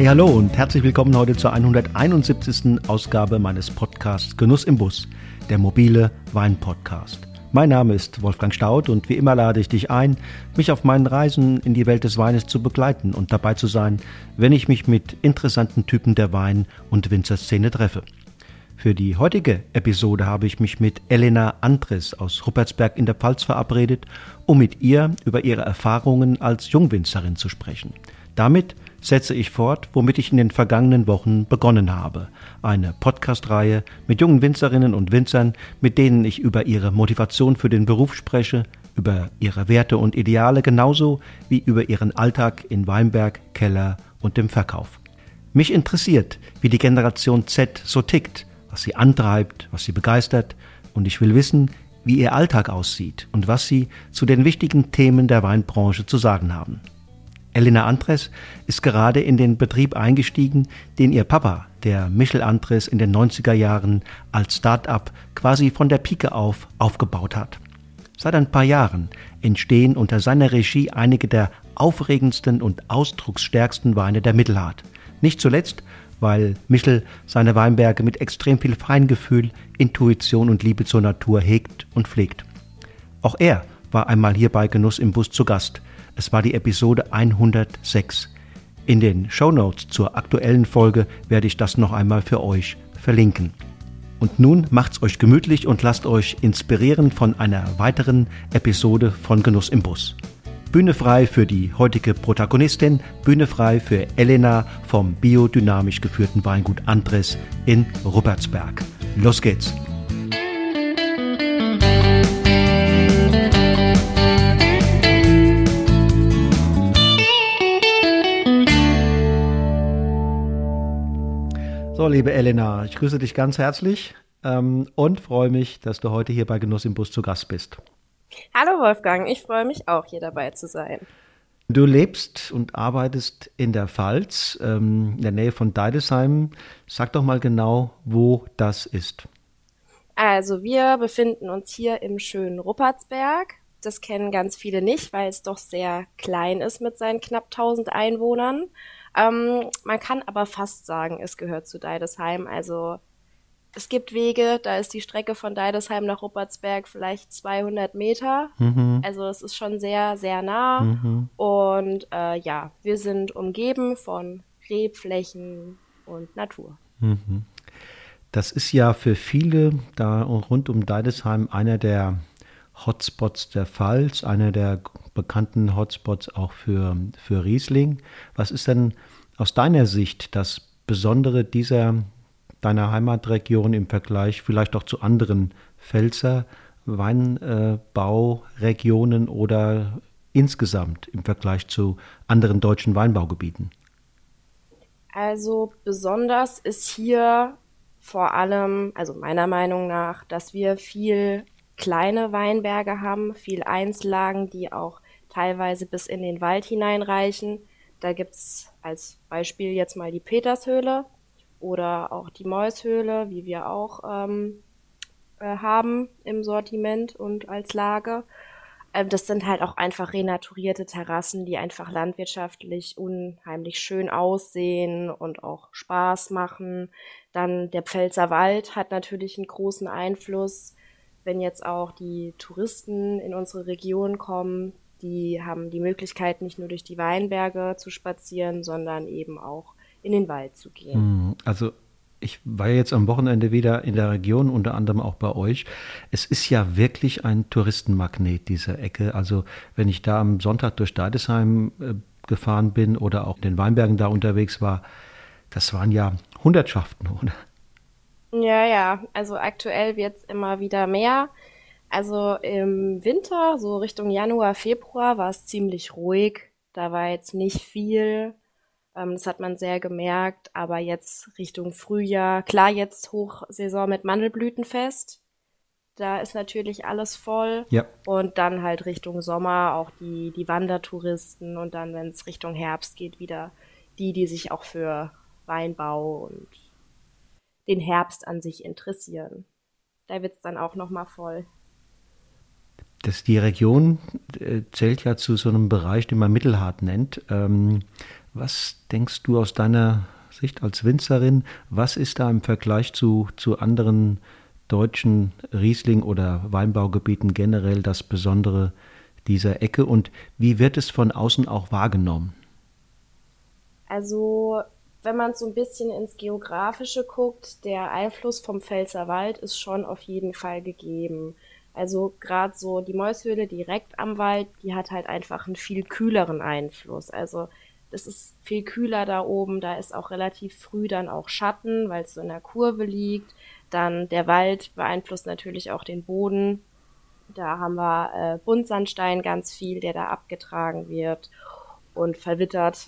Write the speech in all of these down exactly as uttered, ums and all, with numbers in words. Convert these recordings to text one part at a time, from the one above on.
Hey, hallo und herzlich willkommen heute zur hunderteinundsiebzigsten Ausgabe meines Podcasts Genuss im Bus, der mobile Wein-Podcast. Mein Name ist Wolfgang Staudt und wie immer lade ich dich ein, mich auf meinen Reisen in die Welt des Weines zu begleiten und dabei zu sein, wenn ich mich mit interessanten Typen der Wein- und Winzerszene treffe. Für die heutige Episode habe ich mich mit Elena Andres aus Ruppertsberg in der Pfalz verabredet, um mit ihr über ihre Erfahrungen als Jungwinzerin zu sprechen. Damit setze ich fort, womit ich in den vergangenen Wochen begonnen habe. Eine Podcast-Reihe mit jungen Winzerinnen und Winzern, mit denen ich über ihre Motivation für den Beruf spreche, über ihre Werte und Ideale, genauso wie über ihren Alltag in Weinberg, Keller und dem Verkauf. Mich interessiert, wie die Generation Z so tickt, was sie antreibt, was sie begeistert, und ich will wissen, wie ihr Alltag aussieht und was sie zu den wichtigen Themen der Weinbranche zu sagen haben. Elena Andres ist gerade in den Betrieb eingestiegen, den ihr Papa, der Michel Andres, in den neunziger Jahren als Start-up quasi von der Pike auf aufgebaut hat. Seit ein paar Jahren entstehen unter seiner Regie einige der aufregendsten und ausdrucksstärksten Weine der Mittelart. Nicht zuletzt, weil Michel seine Weinberge mit extrem viel Feingefühl, Intuition und Liebe zur Natur hegt und pflegt. Auch er war einmal hier bei Genuss im Bus zu Gast. Es war die Episode hundertsechs. In den Shownotes zur aktuellen Folge werde ich das noch einmal für euch verlinken. Und nun macht's euch gemütlich und lasst euch inspirieren von einer weiteren Episode von Genuss im Bus. Bühne frei für die heutige Protagonistin, Bühne frei für Elena vom biodynamisch geführten Weingut Andres in Ruppertsberg. Los geht's! So, liebe Elena, ich grüße dich ganz herzlich ähm, und freue mich, dass du heute hier bei Genuss im Bus zu Gast bist. Hallo Wolfgang, ich freue mich auch, hier dabei zu sein. Du lebst und arbeitest in der Pfalz, ähm, in der Nähe von Deidesheim. Sag doch mal genau, wo das ist. Also wir befinden uns hier im schönen Ruppertsberg. Das kennen ganz viele nicht, weil es doch sehr klein ist mit seinen knapp tausend Einwohnern. Ähm, man kann aber fast sagen, es gehört zu Deidesheim. Also es gibt Wege, da ist die Strecke von Deidesheim nach Ruppertsberg vielleicht zweihundert Meter. Mhm. Also es ist schon sehr, sehr nah. Mhm. Und äh, ja, wir sind umgeben von Rebflächen und Natur. Mhm. Das ist ja für viele da rund um Deidesheim einer der Hotspots der Pfalz, einer der bekannten Hotspots auch für, für Riesling. Was ist denn aus deiner Sicht das Besondere dieser deiner Heimatregion im Vergleich vielleicht auch zu anderen Pfälzer Weinbauregionen oder insgesamt im Vergleich zu anderen deutschen Weinbaugebieten? Also besonders ist hier vor allem, also meiner Meinung nach, dass wir viel kleine Weinberge haben, viel Einzellagen, die auch teilweise bis in den Wald hineinreichen. Da gibt's als Beispiel jetzt mal die Petershöhle oder auch die Mäushöhle, wie wir auch ähm, äh, haben im Sortiment und als Lage. Ähm, das sind halt auch einfach renaturierte Terrassen, die einfach landwirtschaftlich unheimlich schön aussehen und auch Spaß machen. Dann der Pfälzer Wald hat natürlich einen großen Einfluss. Wenn jetzt auch die Touristen in unsere Region kommen, die haben die Möglichkeit, nicht nur durch die Weinberge zu spazieren, sondern eben auch in den Wald zu gehen. Also ich war jetzt am Wochenende wieder in der Region, unter anderem auch bei euch. Es ist ja wirklich ein Touristenmagnet, diese Ecke. Also wenn ich da am Sonntag durch Deidesheim äh, gefahren bin oder auch in den Weinbergen da unterwegs war, das waren ja Hundertschaften, oder? Ja, ja, also aktuell wird's immer wieder mehr. Also im Winter, so Richtung Januar, Februar, war es ziemlich ruhig. Da war jetzt nicht viel. Ähm, das hat man sehr gemerkt. Aber jetzt Richtung Frühjahr, klar, jetzt Hochsaison mit Mandelblütenfest. Da ist natürlich alles voll. Ja. Und dann halt Richtung Sommer auch die, die Wandertouristen. Und dann, wenn es Richtung Herbst geht, wieder die, die sich auch für Weinbau und den Herbst an sich interessieren. Da wird's dann auch nochmal voll. Das, die Region äh, zählt ja zu so einem Bereich, den man Mittelhart nennt. Ähm, Was denkst du aus deiner Sicht als Winzerin, was ist da im Vergleich zu, zu anderen deutschen Riesling- oder Weinbaugebieten generell das Besondere dieser Ecke und wie wird es von außen auch wahrgenommen? Also, wenn man so ein bisschen ins Geografische guckt, der Einfluss vom Pfälzerwald ist schon auf jeden Fall gegeben. Also gerade so die Mooishöhle direkt am Wald, die hat halt einfach einen viel kühleren Einfluss. Also das ist viel kühler da oben, da ist auch relativ früh dann auch Schatten, weil es so in der Kurve liegt. Dann der Wald beeinflusst natürlich auch den Boden. Da haben wir äh, Buntsandstein ganz viel, der da abgetragen wird und verwittert.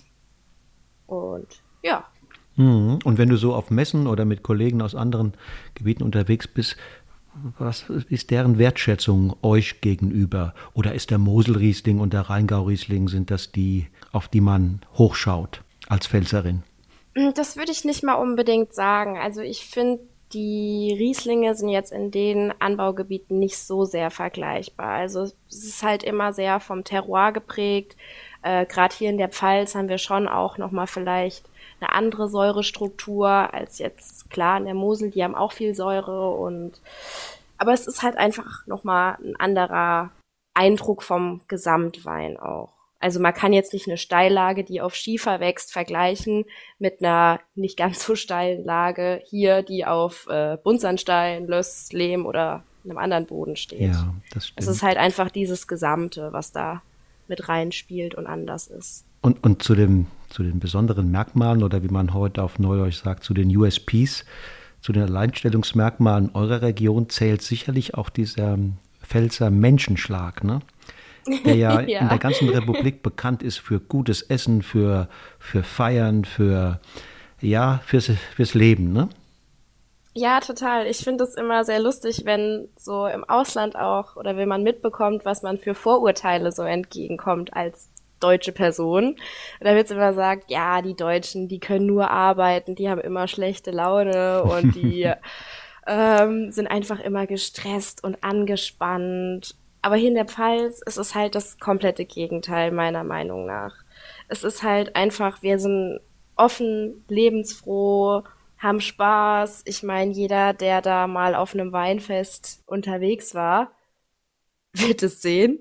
Und ja. Mhm. Und wenn du so auf Messen oder mit Kollegen aus anderen Gebieten unterwegs bist, was ist deren Wertschätzung euch gegenüber? Oder ist der Moselriesling und der Rheingau-Riesling, sind das die, auf die man hochschaut als Pfälzerin? Das würde ich nicht mal unbedingt sagen. Also ich finde, die Rieslinge sind jetzt in den Anbaugebieten nicht so sehr vergleichbar. Also es ist halt immer sehr vom Terroir geprägt. Äh, Gerade hier in der Pfalz haben wir schon auch nochmal vielleicht eine andere Säurestruktur als jetzt klar in der Mosel. Die haben auch viel Säure und aber es ist halt einfach nochmal ein anderer Eindruck vom Gesamtwein auch. Also man kann jetzt nicht eine Steillage, die auf Schiefer wächst, vergleichen mit einer nicht ganz so steilen Lage hier, die auf äh, Buntsandstein, Löss, Lehm oder einem anderen Boden steht. Ja, das Es ist stimmt. halt einfach dieses Gesamte, was da mit reinspielt und anders ist. Und, und zu, dem, zu den besonderen Merkmalen oder wie man heute auf Neudeutsch sagt, zu den U S Ps, zu den Alleinstellungsmerkmalen eurer Region zählt sicherlich auch dieser Pfälzer Menschenschlag, ne? Der ja in der Ja. ganzen Republik bekannt ist für gutes Essen, für, für Feiern, für, ja, fürs, fürs Leben, ne? Ja, total. Ich finde es immer sehr lustig, wenn so im Ausland auch oder wenn man mitbekommt, was man für Vorurteile so entgegenkommt als deutsche Person. Und da wird immer gesagt, ja, die Deutschen, die können nur arbeiten, die haben immer schlechte Laune und die ähm, sind einfach immer gestresst und angespannt. Aber hier in der Pfalz ist es halt das komplette Gegenteil, meiner Meinung nach. Es ist halt einfach, wir sind offen, lebensfroh, haben Spaß. Ich meine, jeder, der da mal auf einem Weinfest unterwegs war, wird es sehen.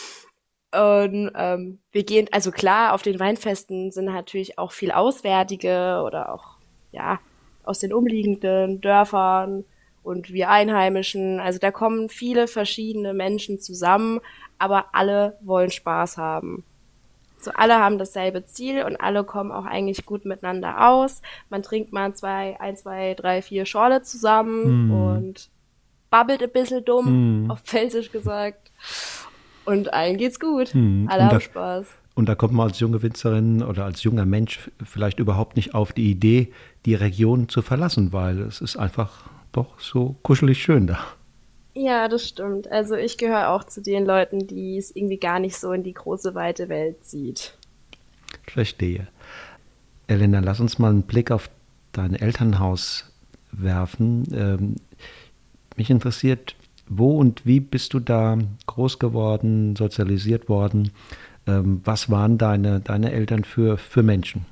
Und ähm, wir gehen, also klar, auf den Weinfesten sind natürlich auch viel Auswärtige oder auch, ja, aus den umliegenden Dörfern und wir Einheimischen. Also da kommen viele verschiedene Menschen zusammen, aber alle wollen Spaß haben. So alle haben dasselbe Ziel und alle kommen auch eigentlich gut miteinander aus. Man trinkt mal zwei, ein, zwei, drei, vier Schorle zusammen Hm, und babbelt ein bisschen dumm, hm, auf Pfälzisch gesagt. Und allen geht's gut. hm. Alle Und haben da, Spaß. und da kommt man als junge Winzerin oder als junger Mensch vielleicht überhaupt nicht auf die Idee, die Region zu verlassen, weil es ist einfach doch so kuschelig schön da. Ja, das stimmt. Also ich gehöre auch zu den Leuten, die es irgendwie gar nicht so in die große, weite Welt zieht. Verstehe. Elena, lass uns mal einen Blick auf dein Elternhaus werfen. Ähm, mich interessiert, wo und wie bist du da groß geworden, sozialisiert worden? Ähm, was waren deine, deine Eltern für, für Menschen?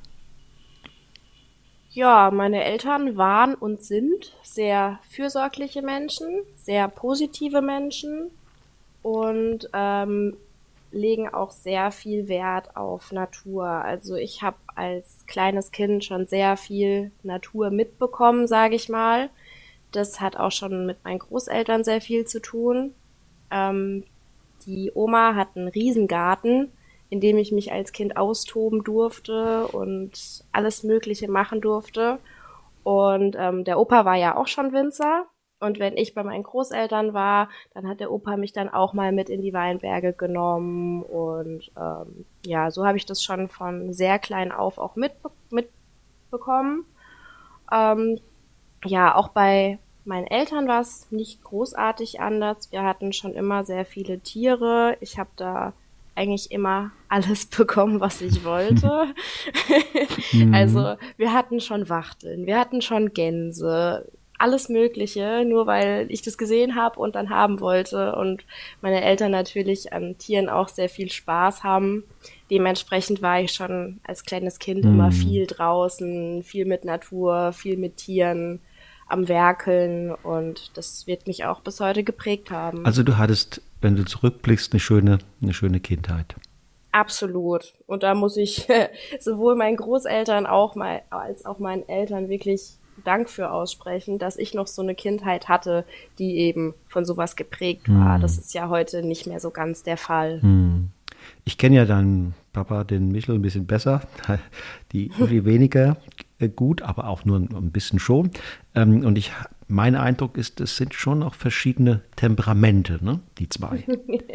Ja, meine Eltern waren und sind sehr fürsorgliche Menschen, sehr positive Menschen und ähm, legen auch sehr viel Wert auf Natur. Also ich habe als kleines Kind schon sehr viel Natur mitbekommen, sage ich mal. Das hat auch schon mit meinen Großeltern sehr viel zu tun. Ähm, Die Oma hat einen Riesengarten, in dem ich mich als Kind austoben durfte und alles Mögliche machen durfte. Und ähm, der Opa war ja auch schon Winzer. Und wenn ich bei meinen Großeltern war, dann hat der Opa mich dann auch mal mit in die Weinberge genommen. Und ähm, ja, so habe ich das schon von sehr klein auf auch mitbe mitbekommen. Ähm, ja, auch bei meinen Eltern war es nicht großartig anders. Wir hatten schon immer sehr viele Tiere. Ich habe da eigentlich immer alles bekommen, was ich wollte. Mhm. Also wir hatten schon Wachteln, wir hatten schon Gänse, alles Mögliche, nur weil ich das gesehen habe und dann haben wollte. Und meine Eltern natürlich an Tieren auch sehr viel Spaß haben. Dementsprechend war ich schon als kleines Kind Hm. immer viel draußen, viel mit Natur, viel mit Tieren am Werkeln. Und das wird mich auch bis heute geprägt haben. Also du hattest, wenn du zurückblickst, eine schöne, eine schöne Kindheit. Absolut. Und da muss ich sowohl meinen Großeltern auch mal, als auch meinen Eltern wirklich Dank für aussprechen, dass ich noch so eine Kindheit hatte, die eben von sowas geprägt war. Hm. Das ist ja heute nicht mehr so ganz der Fall. Hm. Ich kenne ja deinen Papa, den Michel, ein bisschen besser, die Uschi weniger gut, aber auch nur ein bisschen schon. Und ich, mein Eindruck ist, es sind schon noch verschiedene Temperamente, ne, die zwei.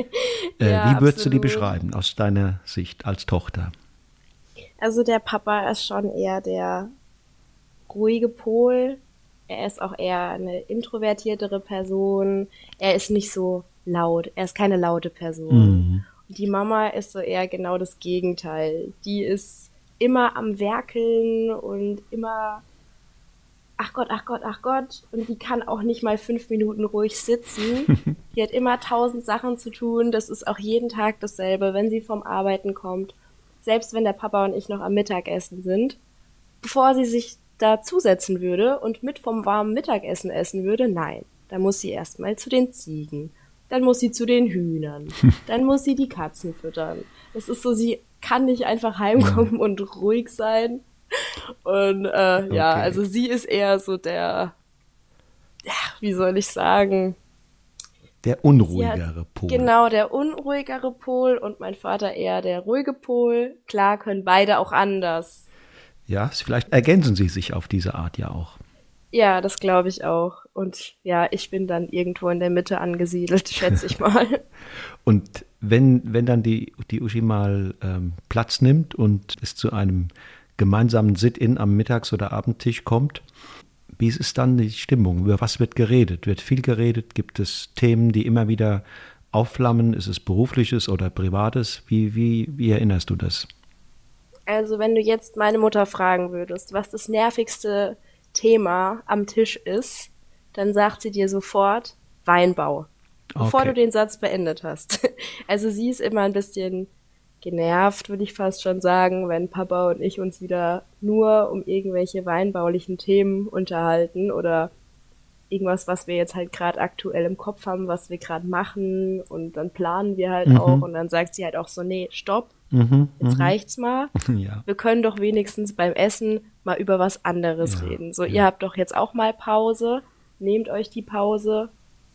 Ja, Wie würdest du die absolut. beschreiben aus deiner Sicht als Tochter? Also der Papa ist schon eher der ruhige Pol. Er ist auch eher eine introvertiertere Person. Er ist nicht so laut. Er ist keine laute Person. Mhm. Und die Mama ist so eher genau das Gegenteil. Die ist immer am Werkeln und immer, ach Gott, ach Gott, ach Gott. Und die kann auch nicht mal fünf Minuten ruhig sitzen. Die hat immer tausend Sachen zu tun. Das ist auch jeden Tag dasselbe, wenn sie vom Arbeiten kommt. Selbst wenn der Papa und ich noch am Mittagessen sind. Bevor sie sich da zusetzen würde und mit vom warmen Mittagessen essen würde, nein. Da muss sie erstmal zu den Ziegen. Dann muss sie zu den Hühnern. Dann muss sie die Katzen füttern. Das ist so, sie kann nicht einfach heimkommen und ruhig sein. Und äh, okay. ja, also sie ist eher so der, ja, wie soll ich sagen? Der unruhigere hat, Pol. Genau, der unruhigere Pol und mein Vater eher der ruhige Pol. Klar können beide auch anders. Ja, vielleicht ergänzen sie sich auf diese Art ja auch. Ja, das glaube ich auch. Und ja, ich bin dann irgendwo in der Mitte angesiedelt, schätze ich mal. Und wenn, wenn dann die, die Uschi mal ähm, Platz nimmt und es zu einem gemeinsamen Sit-in am Mittags- oder Abendtisch kommt, wie ist dann die Stimmung? Über was wird geredet? Wird viel geredet? Gibt es Themen, die immer wieder aufflammen? Ist es berufliches oder privates? Wie, wie, wie erinnerst du das? Also wenn du jetzt meine Mutter fragen würdest, was das nervigste Thema am Tisch ist, dann sagt sie dir sofort Weinbau, bevor okay. du den Satz beendet hast. Also sie ist immer ein bisschen genervt, würde ich fast schon sagen, wenn Papa und ich uns wieder nur um irgendwelche weinbaulichen Themen unterhalten oder irgendwas, was wir jetzt halt gerade aktuell im Kopf haben, was wir gerade machen und dann planen wir halt mhm. auch und dann sagt sie halt auch so, nee, stopp, mhm, jetzt mhm. reicht's mal. Ja. Wir können doch wenigstens beim Essen mal über was anderes ja, reden. So, ja. Ihr habt doch jetzt auch mal Pause, nehmt euch die Pause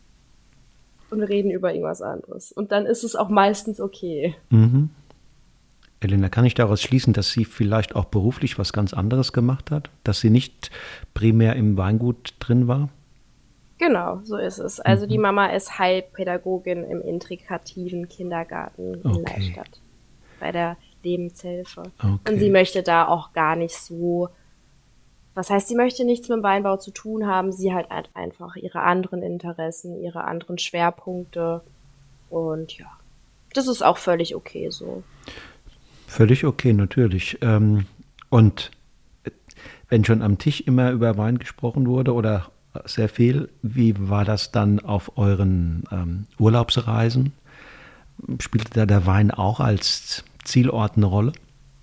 und wir reden über irgendwas anderes. Und dann ist es auch meistens okay. Mhm. Elena, kann ich daraus schließen, dass sie vielleicht auch beruflich was ganz anderes gemacht hat? Dass sie nicht primär im Weingut drin war? Genau, so ist es. Also mhm. die Mama ist Heilpädagogin im integrativen Kindergarten in okay. Leistadt bei der Lebenshilfe. Okay. Und sie möchte da auch gar nicht so, was heißt, sie möchte nichts mit dem Weinbau zu tun haben. Sie hat halt einfach ihre anderen Interessen, ihre anderen Schwerpunkte. Und ja, das ist auch völlig okay so. Völlig okay, natürlich. Und wenn schon am Tisch immer über Wein gesprochen wurde oder sehr viel, wie war das dann auf euren ähm, Urlaubsreisen? Spielte da der Wein auch als Zielort eine Rolle?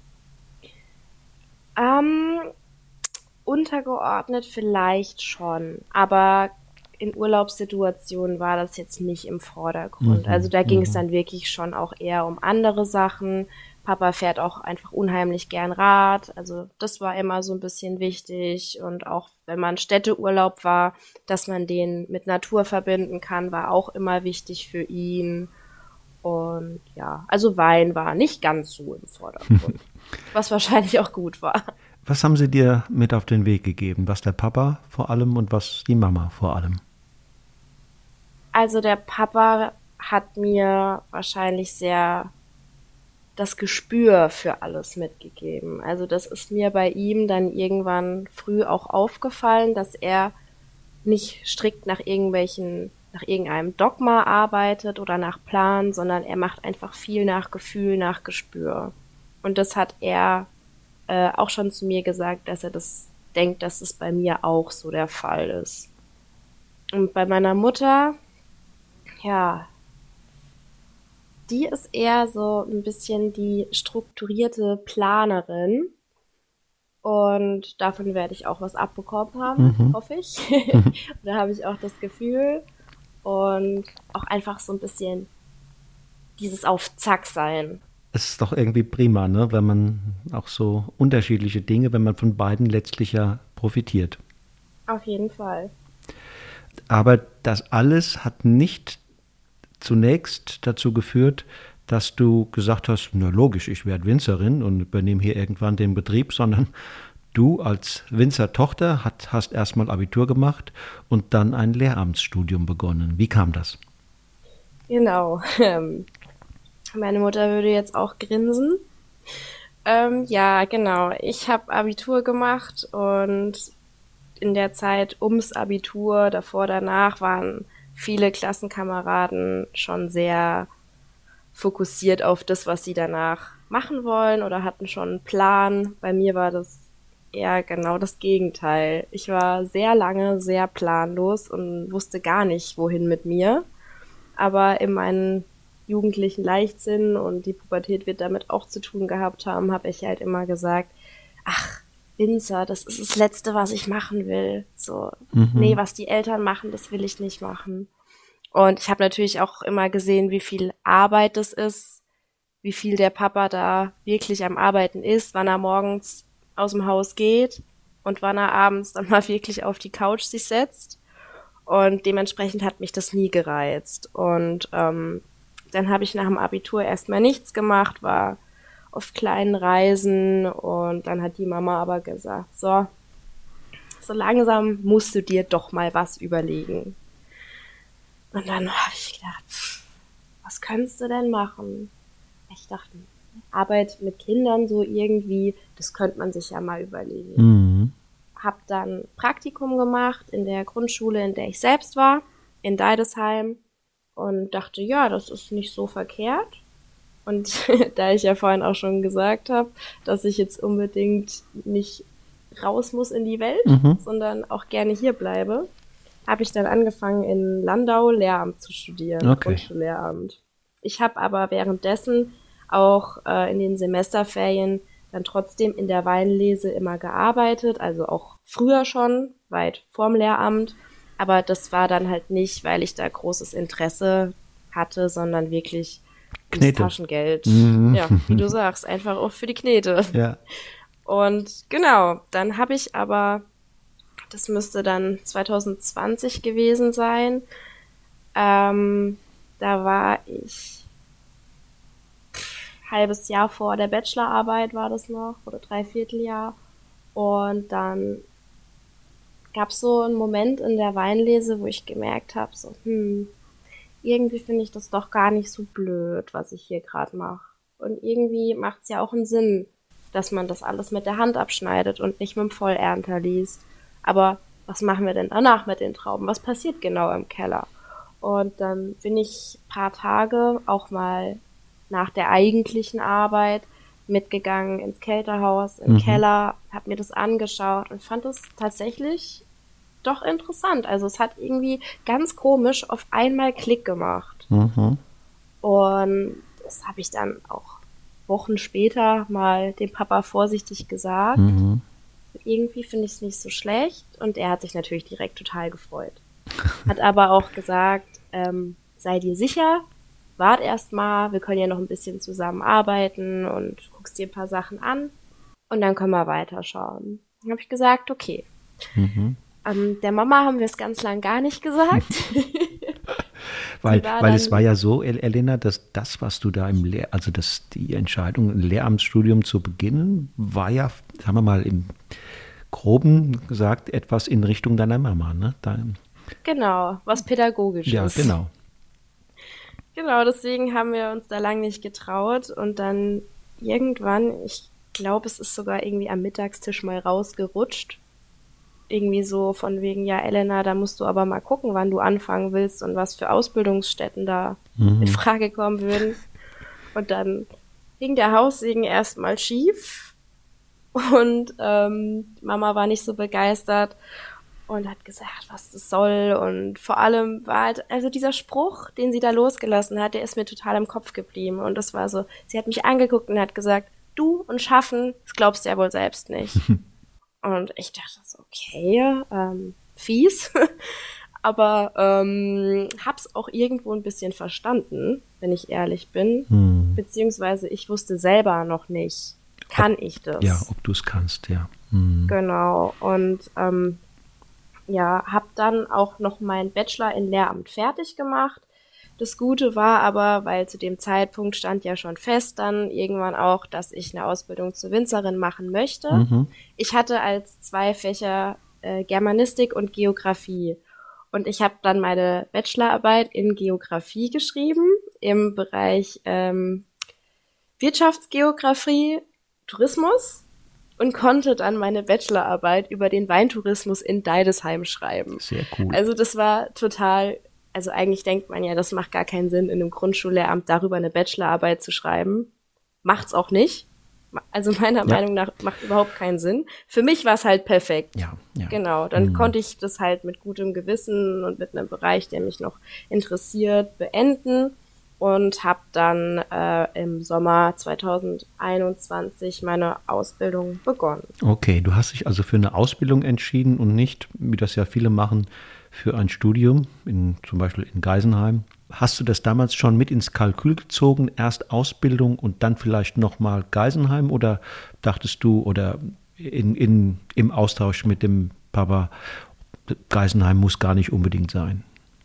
Ähm, untergeordnet vielleicht schon, aber in Urlaubssituationen war das jetzt nicht im Vordergrund. Mhm, also da ging es dann wirklich schon auch eher um andere Sachen. Papa fährt auch einfach unheimlich gern Rad, also das war immer so ein bisschen wichtig und auch wenn man Städteurlaub war, dass man den mit Natur verbinden kann, war auch immer wichtig für ihn und ja, also Wein war nicht ganz so im Vordergrund, was wahrscheinlich auch gut war. Was haben sie dir mit auf den Weg gegeben, was der Papa vor allem und was die Mama vor allem? Also der Papa hat mir wahrscheinlich sehr das Gespür für alles mitgegeben. Also das ist mir bei ihm dann irgendwann früh auch aufgefallen, dass er nicht strikt nach irgendwelchen, nach irgendeinem Dogma arbeitet oder nach Plan, sondern er macht einfach viel nach Gefühl, nach Gespür. Und das hat er äh, auch schon zu mir gesagt, dass er das denkt, dass es bei mir auch so der Fall ist. Und bei meiner Mutter, ja, die ist eher so ein bisschen die strukturierte Planerin. Und davon werde ich auch was abbekommen haben, Mhm. hoffe ich. Da habe ich auch das Gefühl. Und auch einfach so ein bisschen dieses auf Zack sein. Es ist doch irgendwie prima, ne? Wenn man auch so unterschiedliche Dinge, wenn man von beiden letztlich ja profitiert. Auf jeden Fall. Aber das alles hat nicht zunächst dazu geführt, dass du gesagt hast, na logisch, ich werde Winzerin und übernehme hier irgendwann den Betrieb, sondern du als Winzertochter hat, hast erstmal Abitur gemacht und dann ein Lehramtsstudium begonnen. Wie kam das? Genau. Ähm, meine Mutter würde jetzt auch grinsen. Ähm, ja, genau. Ich habe Abitur gemacht und in der Zeit ums Abitur, davor, danach, waren viele Klassenkameraden schon sehr fokussiert auf das, was sie danach machen wollen oder hatten schon einen Plan. Bei mir war das eher genau das Gegenteil. Ich war sehr lange sehr planlos und wusste gar nicht, wohin mit mir. Aber in meinen jugendlichen Leichtsinn und die Pubertät wird damit auch zu tun gehabt haben, habe ich halt immer gesagt, ach, Winzer, das ist das Letzte, was ich machen will. So, nee, Mhm. was die Eltern machen, das will ich nicht machen. Und ich habe natürlich auch immer gesehen, wie viel Arbeit das ist, wie viel der Papa da wirklich am Arbeiten ist, wann er morgens aus dem Haus geht und wann er abends dann mal wirklich auf die Couch sich setzt. Und dementsprechend hat mich das nie gereizt. Und ähm, dann habe ich nach dem Abitur erstmal nichts gemacht, war auf kleinen Reisen und dann hat die Mama aber gesagt, so, so langsam musst du dir doch mal was überlegen. Und dann habe ich gedacht, pff, was könntest du denn machen? Ich dachte, Arbeit mit Kindern so irgendwie, das könnte man sich ja mal überlegen. Mhm. Hab dann Praktikum gemacht in der Grundschule, in der ich selbst war, in Deidesheim und dachte, ja, das ist nicht so verkehrt. Und da ich ja vorhin auch schon gesagt habe, dass ich jetzt unbedingt nicht raus muss in die Welt, Mhm. sondern auch gerne hier bleibe, habe ich dann angefangen in Landau Lehramt zu studieren, Okay. Grundschullehramt. Ich habe aber währenddessen auch äh, in den Semesterferien dann trotzdem in der Weinlese immer gearbeitet, also auch früher schon, weit vorm Lehramt. Aber das war dann halt nicht, weil ich da großes Interesse hatte, sondern wirklich ums Knete. Taschengeld. Mhm. Ja, wie du sagst, einfach auch für die Knete. Ja. Und genau, dann habe ich aber, das müsste dann zwanzig zwanzig gewesen sein, ähm, da war ich halbes Jahr vor der Bachelorarbeit war das noch, oder Dreivierteljahr. Und dann gab es so einen Moment in der Weinlese, wo ich gemerkt habe, so, hm, irgendwie finde ich das doch gar nicht so blöd, was ich hier gerade mache. Und irgendwie macht es ja auch einen Sinn, dass man das alles mit der Hand abschneidet und nicht mit dem Vollernter liest. Aber was machen wir denn danach mit den Trauben? Was passiert genau im Keller? Und dann bin ich ein paar Tage auch mal nach der eigentlichen Arbeit mitgegangen ins Kältehaus, im Mhm. Keller, habe mir das angeschaut und fand es tatsächlich doch interessant. Also es hat irgendwie ganz komisch auf einmal Klick gemacht. Mhm. Und das habe ich dann auch Wochen später mal dem Papa vorsichtig gesagt. Mhm. Irgendwie finde ich es nicht so schlecht. Und er hat sich natürlich direkt total gefreut. Hat aber auch gesagt, ähm, sei dir sicher, wart erst mal, wir können ja noch ein bisschen zusammenarbeiten und guckst dir ein paar Sachen an und dann können wir weiterschauen. Dann habe ich gesagt, okay. Mhm. Ähm, der Mama haben wir es ganz lang gar nicht gesagt. Weil, war weil es dann- war ja so, El- Elena, dass das, was du da im Lehr, also das, die Entscheidung, ein Lehramtsstudium zu beginnen, war ja, sagen wir mal, im Groben gesagt, etwas in Richtung deiner Mama, ne? Dein, Genau, was Pädagogisches. ja, genau. Genau, deswegen haben wir uns da lang nicht getraut und dann irgendwann, ich glaube, es ist sogar irgendwie am Mittagstisch mal rausgerutscht. Irgendwie so von wegen, ja, Elena, da musst du aber mal gucken, wann du anfangen willst und was für Ausbildungsstätten da Mhm. in Frage kommen würden. Und dann ging der Haussegen erstmal schief und ähm, Mama war nicht so begeistert. und hat gesagt, was das soll. Und vor allem war halt, also dieser Spruch, den sie da losgelassen hat, der ist mir total im Kopf geblieben. Und das war so, sie hat mich angeguckt und hat gesagt, du und Schaffen, das glaubst du ja wohl selbst nicht. Und ich dachte so, okay, ähm, fies. Aber ähm, hab's auch irgendwo ein bisschen verstanden, wenn ich ehrlich bin. Hm. Beziehungsweise ich wusste selber noch nicht, kann ob, ich das? Ja, ob du es kannst, ja. Hm. Genau. Und ähm, ja, hab dann auch noch meinen Bachelor in Lehramt fertig gemacht. Das Gute war aber, weil zu dem Zeitpunkt stand ja schon fest dann irgendwann auch, dass ich eine Ausbildung zur Winzerin machen möchte. Mhm. Ich hatte als zwei Fächer äh, Germanistik und Geografie. Und ich habe dann meine Bachelorarbeit in Geografie geschrieben, im Bereich ähm, Wirtschaftsgeografie, Tourismus und konnte dann meine Bachelorarbeit über den Weintourismus in Deidesheim schreiben. Sehr cool. Also das war total, also eigentlich denkt man ja, das macht gar keinen Sinn, in einem Grundschullehramt darüber eine Bachelorarbeit zu schreiben. Macht's auch nicht. Also meiner ja. Meinung nach macht überhaupt keinen Sinn. Für mich war es halt perfekt. Ja, ja. Genau, dann mhm. konnte ich das halt mit gutem Gewissen und mit einem Bereich, der mich noch interessiert, beenden und habe dann äh, im Sommer zwanzig einundzwanzig meine Ausbildung begonnen. Okay, du hast dich also für eine Ausbildung entschieden und nicht, wie das ja viele machen, für ein Studium, in, zum Beispiel in Geisenheim. Hast du das damals schon mit ins Kalkül gezogen, erst Ausbildung und dann vielleicht nochmal Geisenheim, oder dachtest du, oder in, in, im Austausch mit dem Papa, Geisenheim muss gar nicht unbedingt sein?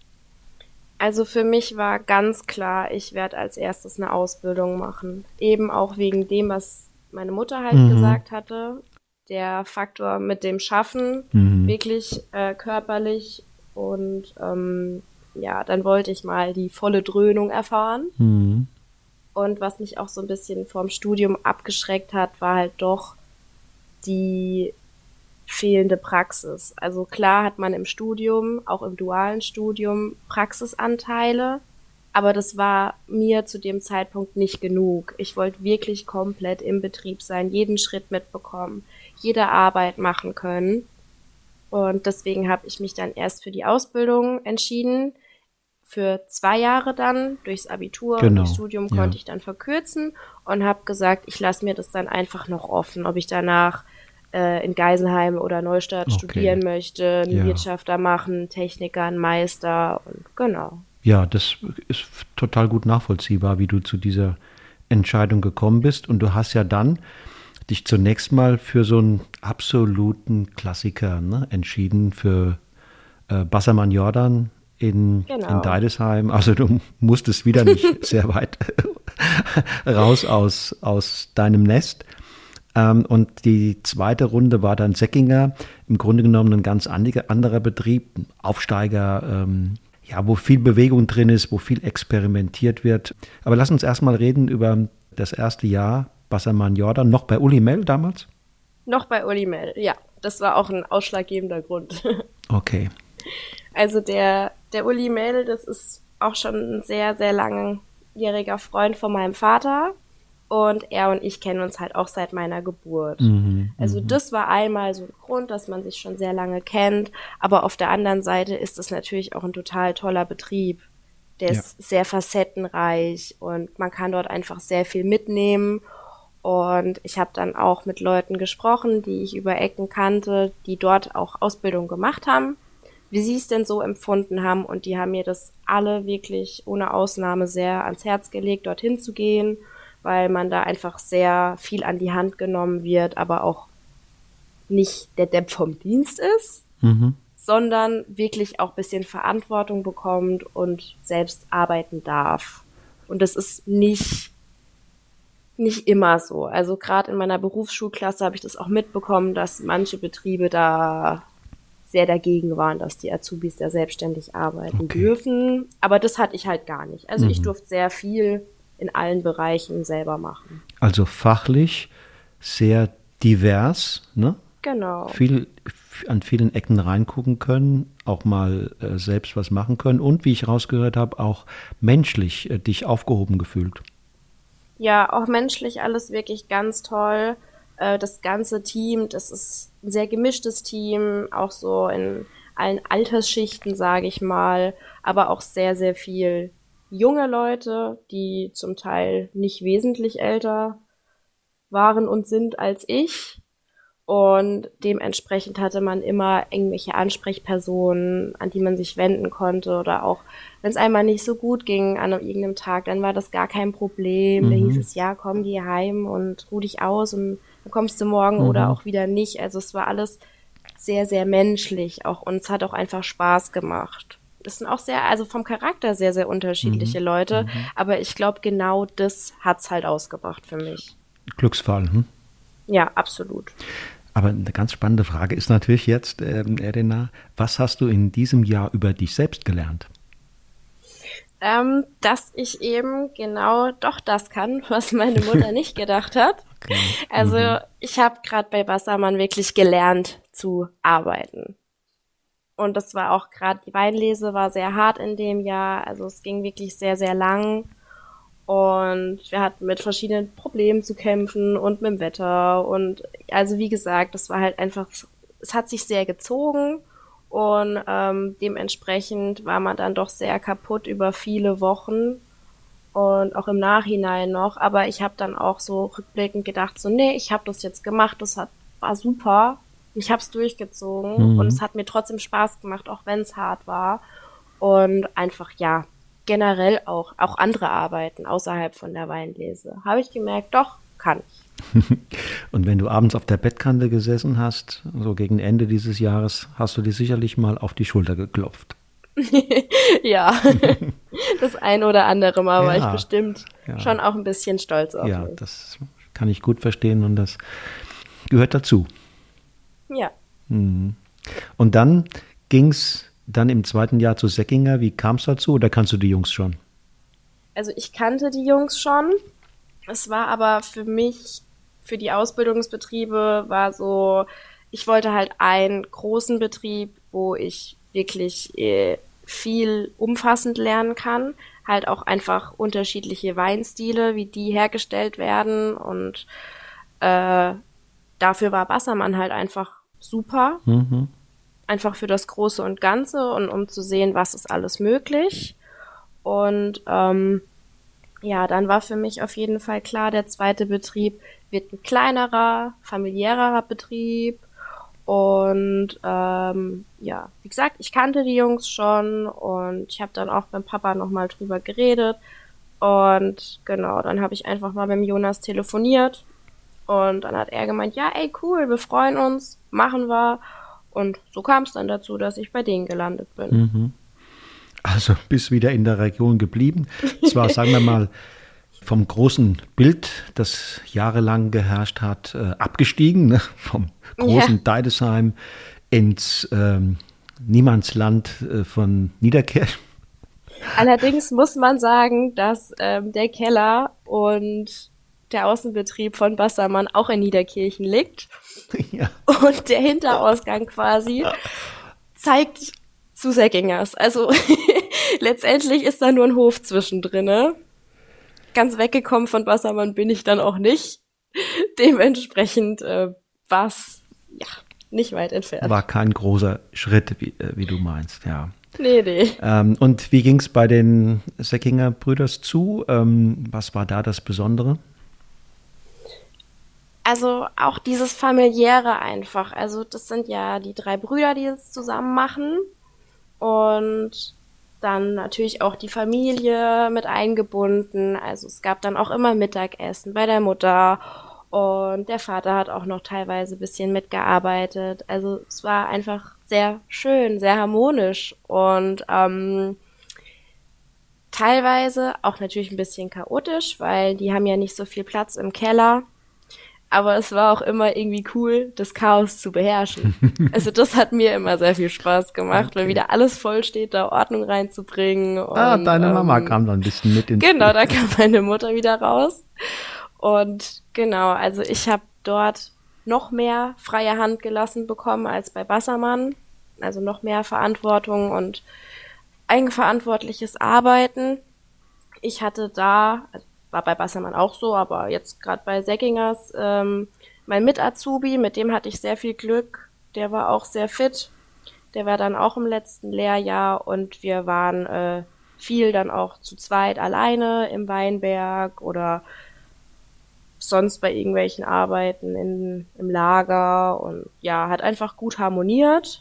Also für mich war ganz klar, ich werde als erstes eine Ausbildung machen. Eben auch wegen dem, was meine Mutter halt mhm. gesagt hatte. Der Faktor mit dem Schaffen, mhm. wirklich äh, körperlich und ähm, ja, dann wollte ich mal die volle Dröhnung erfahren. Mhm. Und was mich auch so ein bisschen vom Studium abgeschreckt hat, war halt doch die fehlende Praxis. Also klar hat man im Studium, auch im dualen Studium, Praxisanteile, aber das war mir zu dem Zeitpunkt nicht genug. Ich wollte wirklich komplett im Betrieb sein, jeden Schritt mitbekommen, jede Arbeit machen können. Und deswegen habe ich mich dann erst für die Ausbildung entschieden. Für zwei Jahre dann, durchs Abitur genau. und durchs Studium ja. konnte ich dann verkürzen und habe gesagt, ich lasse mir das dann einfach noch offen, ob ich danach äh, in Geisenheim oder Neustadt okay. studieren möchte, einen ja. Wirtschafter machen, Techniker, einen Meister und genau. Ja, das ist total gut nachvollziehbar, wie du zu dieser Entscheidung gekommen bist. Und du hast ja dann dich zunächst mal für so einen absoluten Klassiker ne, entschieden, für äh, Bassermann Jordan in, genau. in Deidesheim. Also du musstest wieder nicht sehr weit raus aus, aus deinem Nest. Ähm, und die zweite Runde war dann Säckinger, im Grunde genommen ein ganz anderer Betrieb, Aufsteiger, ähm, ja, wo viel Bewegung drin ist, wo viel experimentiert wird. Aber lass uns erstmal reden über das erste Jahr Bassermann Jordan, noch bei Uli Mell damals? Noch bei Uli Mell, ja. Das war auch ein ausschlaggebender Grund. Okay. Also der, der Uli Mell, das ist auch schon ein sehr, sehr langjähriger Freund von meinem Vater. Und er und ich kennen uns halt auch seit meiner Geburt. Mhm, also das war einmal so ein Grund, dass man sich schon sehr lange kennt. Aber auf der anderen Seite ist es natürlich auch ein total toller Betrieb. Der ja. ist sehr facettenreich und man kann dort einfach sehr viel mitnehmen. Und ich habe dann auch mit Leuten gesprochen, die ich über Ecken kannte, die dort auch Ausbildung gemacht haben, wie sie es denn so empfunden haben. Und die haben mir das alle wirklich ohne Ausnahme sehr ans Herz gelegt, dorthin zu gehen, weil man da einfach sehr viel an die Hand genommen wird, aber auch nicht der Depp vom Dienst ist, mhm. sondern wirklich auch ein bisschen Verantwortung bekommt und selbst arbeiten darf. Und das ist nicht, nicht immer so. Also gerade in meiner Berufsschulklasse habe ich das auch mitbekommen, dass manche Betriebe da sehr dagegen waren, dass die Azubis da selbstständig arbeiten okay. dürfen. Aber das hatte ich halt gar nicht. Also mhm. ich durfte sehr viel in allen Bereichen selber machen. Also fachlich sehr divers, ne? Genau. Viel, an vielen Ecken reingucken können, auch mal äh, selbst was machen können und, wie ich rausgehört habe, auch menschlich äh, dich aufgehoben gefühlt. Ja, auch menschlich alles wirklich ganz toll. Äh, das ganze Team, das ist ein sehr gemischtes Team, auch so in allen Altersschichten, sage ich mal, aber auch sehr, sehr viel junge Leute, die zum Teil nicht wesentlich älter waren und sind als ich. Und dementsprechend hatte man immer irgendwelche Ansprechpersonen, an die man sich wenden konnte. Oder auch, wenn es einmal nicht so gut ging an irgendeinem Tag, dann war das gar kein Problem. Mhm. Da hieß es, ja, komm, geh heim und ruh dich aus und dann kommst du morgen mhm. oder auch wieder nicht. Also es war alles sehr, sehr menschlich. Auch uns hat auch einfach Spaß gemacht. Es sind auch sehr, also vom Charakter sehr, sehr unterschiedliche mhm. Leute. Mhm. Aber ich glaube, genau das hat's halt ausgemacht für mich. Glücksfall, hm? Ja, absolut. Aber eine ganz spannende Frage ist natürlich jetzt, ähm, Elena, was hast du in diesem Jahr über dich selbst gelernt? Ähm, dass ich eben genau doch das kann, was meine Mutter nicht gedacht hat. Okay. Also mhm. ich habe gerade bei Bassermann wirklich gelernt zu arbeiten. Und das war auch gerade, die Weinlese war sehr hart in dem Jahr. Also es ging wirklich sehr, sehr lang. Und wir hatten mit verschiedenen Problemen zu kämpfen und mit dem Wetter. Und also wie gesagt, das war halt einfach, es hat sich sehr gezogen. Und ähm, dementsprechend war man dann doch sehr kaputt über viele Wochen. Und auch im Nachhinein noch. Aber ich habe dann auch so rückblickend gedacht, so nee, ich habe das jetzt gemacht, das hat, war super. Ich habe es durchgezogen. Mhm. Und es hat mir trotzdem Spaß gemacht, auch wenn es hart war. Und einfach, ja, generell auch, auch andere Arbeiten außerhalb von der Weinlese. Habe ich gemerkt, doch, kann ich. Und wenn du abends auf der Bettkante gesessen hast, so gegen Ende dieses Jahres, hast du dir sicherlich mal auf die Schulter geklopft. Ja, das ein oder andere Mal ja, war ich bestimmt ja. schon auch ein bisschen stolz auf ja, mich. Ja, das kann ich gut verstehen und das gehört dazu. Ja. Mhm. Und dann ging's dann im zweiten Jahr zu Säckinger. Wie kam es dazu oder kannst du die Jungs schon? Also ich kannte die Jungs schon. Es war aber für mich, für die Ausbildungsbetriebe, war so, ich wollte halt einen großen Betrieb, wo ich wirklich äh, viel umfassend lernen kann. Halt auch einfach unterschiedliche Weinstile, wie die hergestellt werden. Und äh, dafür war Bassermann halt einfach super. Mhm. Einfach für das Große und Ganze und um zu sehen, was ist alles möglich. Und ähm, ja, dann war für mich auf jeden Fall klar, der zweite Betrieb wird ein kleinerer, familiärer Betrieb. Und ähm, ja, wie gesagt, ich kannte die Jungs schon und ich habe dann auch beim Papa nochmal drüber geredet. Und genau, dann habe ich einfach mal mit dem Jonas telefoniert. Und dann hat er gemeint, ja, ey, cool, wir freuen uns, machen wir. Und so kam es dann dazu, dass ich bei denen gelandet bin. Mhm. Also bist wieder in der Region geblieben. Zwar, sagen wir mal, vom großen Bild, das jahrelang geherrscht hat, äh, abgestiegen, ne? Vom großen ja. Deidesheim ins ähm, Niemandsland äh, von Niederkirch. Allerdings muss man sagen, dass ähm, der Keller und der Außenbetrieb von Bassermann auch in Niederkirchen liegt. Ja. Und der Hinterausgang quasi zeigt zu Säckingers. Also letztendlich ist da nur ein Hof zwischendrin. Ganz weggekommen von Bassermann bin ich dann auch nicht. Dementsprechend äh, war es ja nicht weit entfernt. War kein großer Schritt, wie, äh, wie du meinst, ja. Nee, nee. Ähm, und wie ging es bei den Säckinger Brüders zu? Ähm, was war da das Besondere? Also auch dieses Familiäre einfach. Also das sind ja die drei Brüder, die es zusammen machen. Und dann natürlich auch die Familie mit eingebunden. Also es gab dann auch immer Mittagessen bei der Mutter. Und der Vater hat auch noch teilweise ein bisschen mitgearbeitet. Also es war einfach sehr schön, sehr harmonisch. Und ähm, teilweise auch natürlich ein bisschen chaotisch, weil die haben ja nicht so viel Platz im Keller. Aber es war auch immer irgendwie cool, das Chaos zu beherrschen. Also das hat mir immer sehr viel Spaß gemacht, okay. Wenn wieder alles voll steht, da Ordnung reinzubringen. Und, ah, deine Mama ähm, kam dann ein bisschen mit ins Genau, da kam meine Mutter wieder raus. Und genau, also ich habe dort noch mehr freie Hand gelassen bekommen als bei Bassermann. Also noch mehr Verantwortung und eigenverantwortliches Arbeiten. Ich hatte da, also war bei Bassermann auch so, aber jetzt gerade bei Säckingers ähm, mein Mit-Azubi, mit dem hatte ich sehr viel Glück. Der war auch sehr fit. Der war dann auch im letzten Lehrjahr und wir waren äh, viel dann auch zu zweit alleine im Weinberg oder sonst bei irgendwelchen Arbeiten in, im Lager und ja, hat einfach gut harmoniert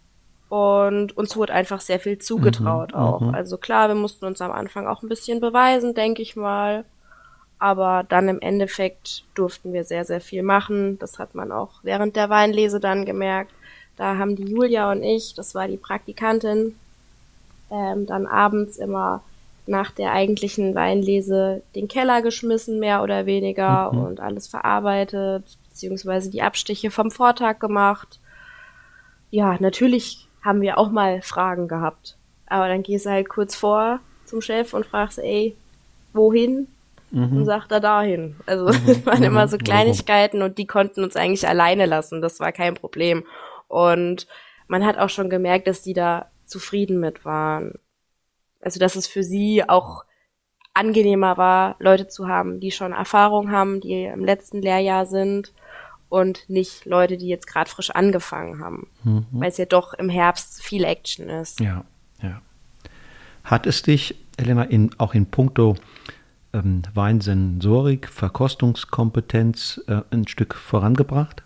und uns wurde einfach sehr viel zugetraut Mhm, auch. mhm. Also klar, wir mussten uns am Anfang auch ein bisschen beweisen, denke ich mal, aber dann im Endeffekt durften wir sehr, sehr viel machen. Das hat man auch während der Weinlese dann gemerkt. Da haben die Julia und ich, das war die Praktikantin, ähm, dann abends immer nach der eigentlichen Weinlese den Keller geschmissen, mehr oder weniger, Mhm. und alles verarbeitet, beziehungsweise die Abstiche vom Vortag gemacht. Ja, natürlich haben wir auch mal Fragen gehabt. Aber dann gehst du halt kurz vor zum Chef und fragst, ey, wohin? Und Mhm. sagt er dahin. Also Mhm. es waren immer Mhm. so Warum? Kleinigkeiten und die konnten uns eigentlich alleine lassen. Das war kein Problem. Und man hat auch schon gemerkt, dass die da zufrieden mit waren. Also dass es für sie auch angenehmer war, Leute zu haben, die schon Erfahrung haben, die im letzten Lehrjahr sind und nicht Leute, die jetzt gerade frisch angefangen haben. Mhm. Weil es ja doch im Herbst viel Action ist. Ja, ja. Hat es dich, Elena, in, auch in puncto ähm, Weinsensorik, Verkostungskompetenz äh, ein Stück vorangebracht?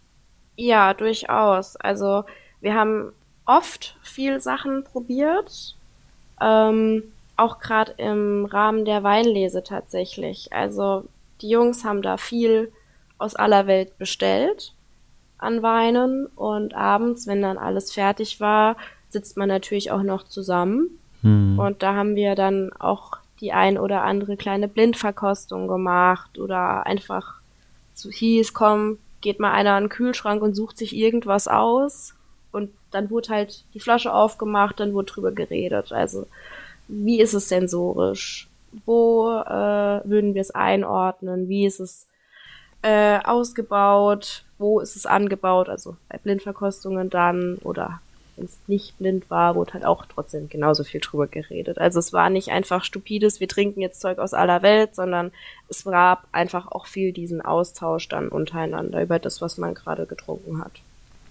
Ja, durchaus. Also wir haben oft viel Sachen probiert, ähm, auch gerade im Rahmen der Weinlese tatsächlich. Also die Jungs haben da viel aus aller Welt bestellt an Weinen und abends, wenn dann alles fertig war, sitzt man natürlich auch noch zusammen. Hm. Und da haben wir dann auch die ein oder andere kleine Blindverkostung gemacht oder einfach so hieß, komm, geht mal einer an den Kühlschrank und sucht sich irgendwas aus. Und dann wurde halt die Flasche aufgemacht, dann wurde drüber geredet. Also, wie ist es sensorisch? Wo äh, würden wir es einordnen? Wie ist es äh, ausgebaut? Wo ist es angebaut? Also bei Blindverkostungen dann oder wenn es nicht blind war, wurde halt auch trotzdem genauso viel drüber geredet. Also es war nicht einfach stupides, wir trinken jetzt Zeug aus aller Welt, sondern es gab einfach auch viel diesen Austausch dann untereinander über das, was man gerade getrunken hat.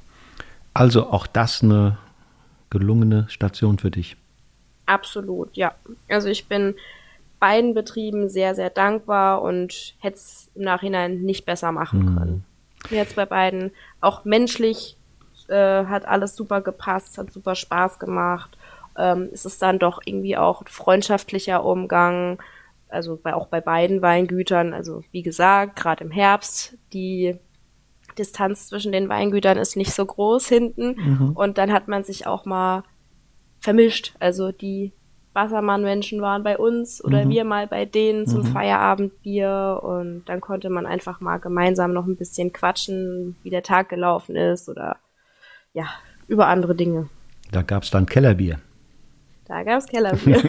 Also auch das eine gelungene Station für dich. Absolut, ja. Also ich bin beiden Betrieben sehr, sehr dankbar und hätte es im Nachhinein nicht besser machen können. Mir hat's bei beiden auch menschlich äh, hat alles super gepasst, hat super Spaß gemacht. Ähm, es ist dann doch irgendwie auch ein freundschaftlicher Umgang, also bei, auch bei beiden Weingütern. Also wie gesagt, gerade im Herbst, die Distanz zwischen den Weingütern ist nicht so groß hinten Mhm. und dann hat man sich auch mal vermischt. Also die Wassermann-Menschen waren bei uns oder Mhm. wir mal bei denen zum Mhm. Feierabendbier und dann konnte man einfach mal gemeinsam noch ein bisschen quatschen, wie der Tag gelaufen ist oder ja, über andere Dinge. Da gab es dann Kellerbier. Da gab's Kellerbier.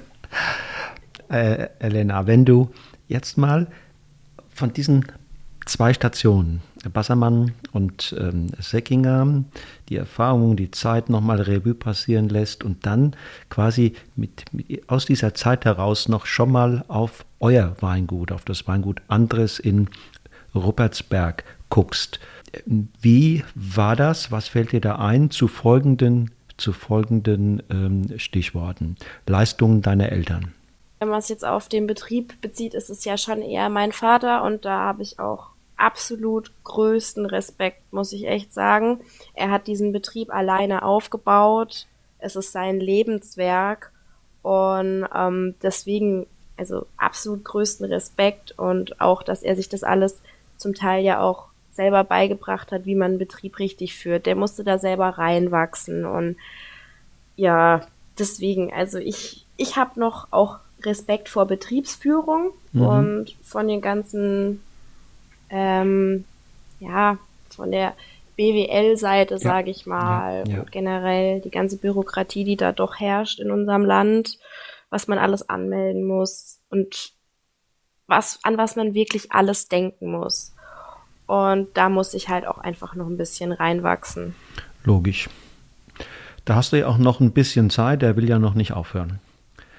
Äh, Elena, wenn du jetzt mal von diesen zwei Stationen, Bassermann und ähm, Säckinger, die Erfahrungen, die Zeit nochmal Revue passieren lässt und dann quasi mit, mit, aus dieser Zeit heraus noch schon mal auf euer Weingut, auf das Weingut Andres in Ruppertsberg guckst. Wie war das? Was fällt dir da ein zu folgenden, zu folgenden ähm, Stichworten? Leistungen deiner Eltern. Wenn man es jetzt auf den Betrieb bezieht, ist es ja schon eher mein Vater und da habe ich auch absolut größten Respekt, muss ich echt sagen. Er hat diesen Betrieb alleine aufgebaut. Es ist sein Lebenswerk und ähm, deswegen, also absolut größten Respekt und auch, dass er sich das alles zum Teil ja auch selber beigebracht hat, wie man einen Betrieb richtig führt. Der musste da selber reinwachsen und ja, deswegen, also ich, ich habe noch auch Respekt vor Betriebsführung Mhm. und von den ganzen, ähm, ja, von der B W L-Seite, Ja, sage ich mal, ja, ja. und generell die ganze Bürokratie, die da doch herrscht in unserem Land, was man alles anmelden muss und was, an was man wirklich alles denken muss. Und da muss ich halt auch einfach noch ein bisschen reinwachsen. Logisch. Da hast du ja auch noch ein bisschen Zeit, der will ja noch nicht aufhören.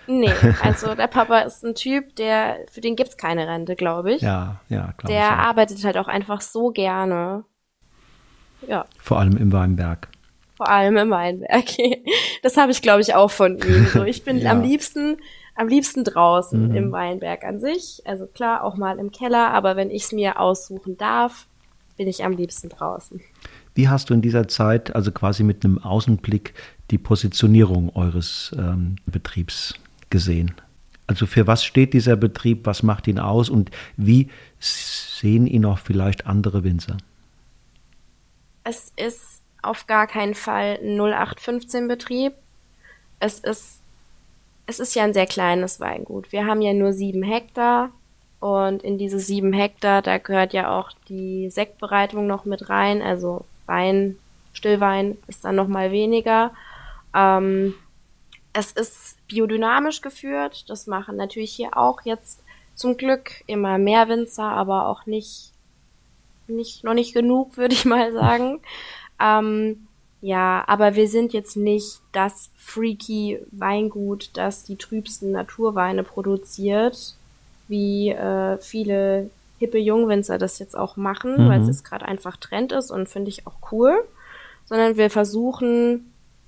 Nee, also der Papa ist ein Typ, der, für den gibt's keine Rente, glaube ich. Ja, ja, glaube ich. Der auch. arbeitet halt auch einfach so gerne. Ja, Vor allem im Weinberg. vor allem im Weinberg. Das habe ich, glaube ich, auch von ihm. So, ich bin Ja. am liebsten, am liebsten draußen Mhm. im Weinberg an sich. Also klar, auch mal im Keller, aber wenn ich es mir aussuchen darf, bin ich am liebsten draußen. Wie hast du in dieser Zeit, also quasi mit einem Außenblick, die Positionierung eures ähm, Betriebs gesehen? Also für was steht dieser Betrieb, was macht ihn aus und wie sehen ihn auch vielleicht andere Winzer? Es ist auf gar keinen Fall ein null acht fünfzehn Betrieb. Es ist, es ist ja ein sehr kleines Weingut. Wir haben ja nur sieben Hektar und in diese sieben Hektar, da gehört ja auch die Sektbereitung noch mit rein. Also Wein, Stillwein ist dann noch mal weniger. Ähm, es ist biodynamisch geführt. Das machen natürlich hier auch jetzt zum Glück immer mehr Winzer, aber auch nicht, nicht, noch nicht genug, würde ich mal sagen. Ähm, ja, aber wir sind jetzt nicht das freaky Weingut, das die trübsten Naturweine produziert, wie äh, viele hippe Jungwinzer das jetzt auch machen, Mhm. weil es jetzt gerade einfach Trend ist und finde ich auch cool. Sondern wir versuchen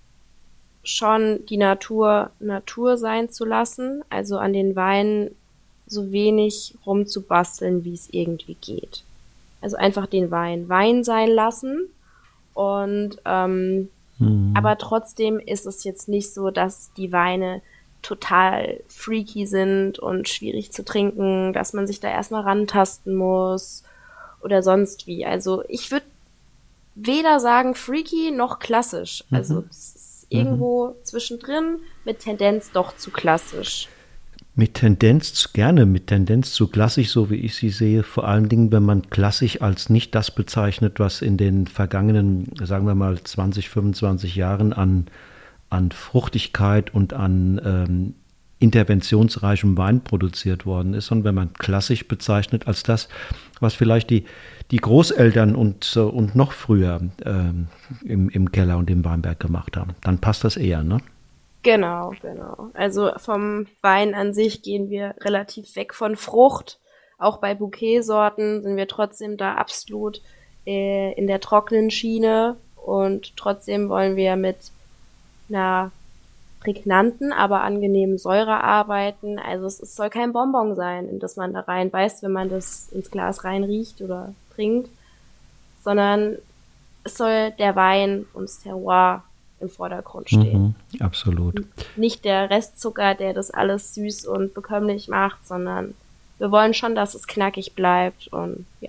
schon die Natur Natur sein zu lassen, also an den Weinen so wenig rumzubasteln, wie es irgendwie geht. Also einfach den Wein Wein sein lassen und ähm, Mhm. aber trotzdem ist es jetzt nicht so, dass die Weine total freaky sind und schwierig zu trinken, dass man sich da erstmal rantasten muss oder sonst wie. Also ich würde weder sagen freaky noch klassisch. Also es ist irgendwo zwischendrin mit Tendenz doch zu klassisch. Mit Tendenz, zu- gerne mit Tendenz zu klassisch, so wie ich sie sehe, vor allen Dingen, wenn man klassisch als nicht das bezeichnet, was in den vergangenen, sagen wir mal, zwanzig, fünfundzwanzig Jahren an, an Fruchtigkeit und an ähm, interventionsreichem Wein produziert worden ist, sondern wenn man klassisch bezeichnet als das, was vielleicht die, die Großeltern und, äh, und noch früher ähm, im, im Keller und im Weinberg gemacht haben, dann passt das eher, ne? Genau, genau. Also vom Wein an sich gehen wir relativ weg von Frucht. Auch bei Bouquetsorten sind wir trotzdem da absolut äh, in der trockenen Schiene und trotzdem wollen wir mit einer prägnanten, aber angenehmen Säure arbeiten. Also es, es soll kein Bonbon sein, in das man da reinbeißt, wenn man das ins Glas reinriecht oder trinkt, sondern es soll der Wein und das Terroir im Vordergrund stehen. Mhm, absolut. Nicht der Restzucker, der das alles süß und bekömmlich macht, sondern wir wollen schon, dass es knackig bleibt und ja.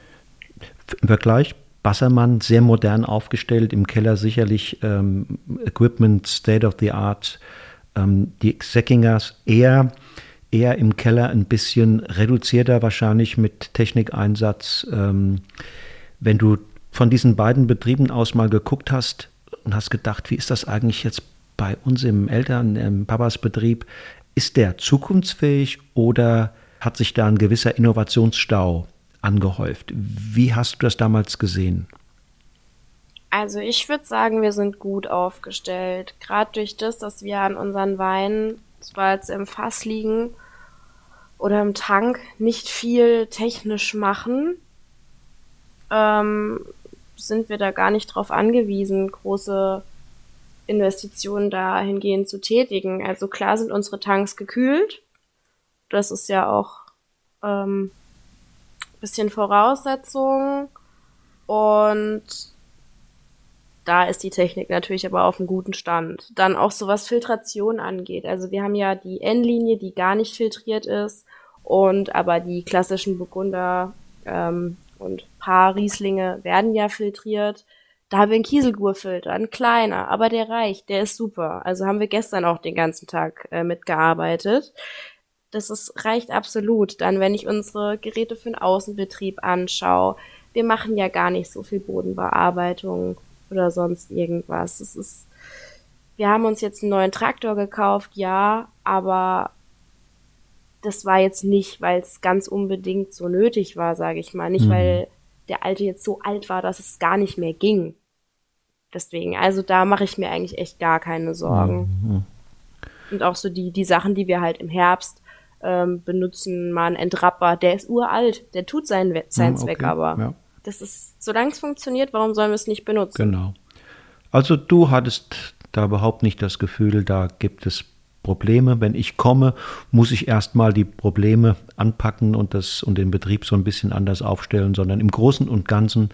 Im Vergleich, Bassermann sehr modern aufgestellt, im Keller sicherlich ähm, Equipment, State of the Art. Ähm, die Säckingers eher, eher im Keller ein bisschen reduzierter, wahrscheinlich mit Technikeinsatz. Ähm, wenn du von diesen beiden Betrieben aus mal geguckt hast und hast gedacht, wie ist das eigentlich jetzt bei uns im Eltern, im Papas Betrieb, ist der zukunftsfähig oder hat sich da ein gewisser Innovationsstau angehäuft? Wie hast du das damals gesehen? Also ich würde sagen, wir sind gut aufgestellt. Gerade durch das, dass wir an unseren Weinen, zwar jetzt im Fass liegen oder im Tank, nicht viel technisch machen, ähm, sind wir da gar nicht drauf angewiesen, große Investitionen dahingehend zu tätigen. Also klar sind unsere Tanks gekühlt. Das ist ja auch ähm, bisschen Voraussetzung. Und da ist die Technik natürlich aber auf einem guten Stand. Dann auch so was Filtration angeht. Also wir haben ja die N-Linie, die gar nicht filtriert ist. Und aber die klassischen Burgunder ähm, und Paar Rieslinge werden ja filtriert. Da haben wir einen Kieselgurfilter, ein kleiner, aber der reicht, der ist super. Also haben wir gestern auch den ganzen Tag äh, mitgearbeitet. Das ist, reicht absolut. Dann, wenn ich unsere Geräte für den Außenbetrieb anschaue, wir machen ja gar nicht so viel Bodenbearbeitung oder sonst irgendwas. Es ist, wir haben uns jetzt einen neuen Traktor gekauft, ja, aber das war jetzt nicht, weil es ganz unbedingt so nötig war, sage ich mal. Nicht, Mhm. weil der alte jetzt so alt war, dass es gar nicht mehr ging. Deswegen, also da mache ich mir eigentlich echt gar keine Sorgen. Mhm. Und auch so die, die Sachen, die wir halt im Herbst ähm, benutzen, mal ein Entrapper, der ist uralt, der tut seinen, seinen Hm, Zweck okay, aber. ja. Das ist, solange es funktioniert, warum sollen wir es nicht benutzen? Genau. Also du hattest da überhaupt nicht das Gefühl, da gibt es Probleme. Wenn ich komme, muss ich erstmal die Probleme anpacken und, das, und den Betrieb so ein bisschen anders aufstellen, sondern im Großen und Ganzen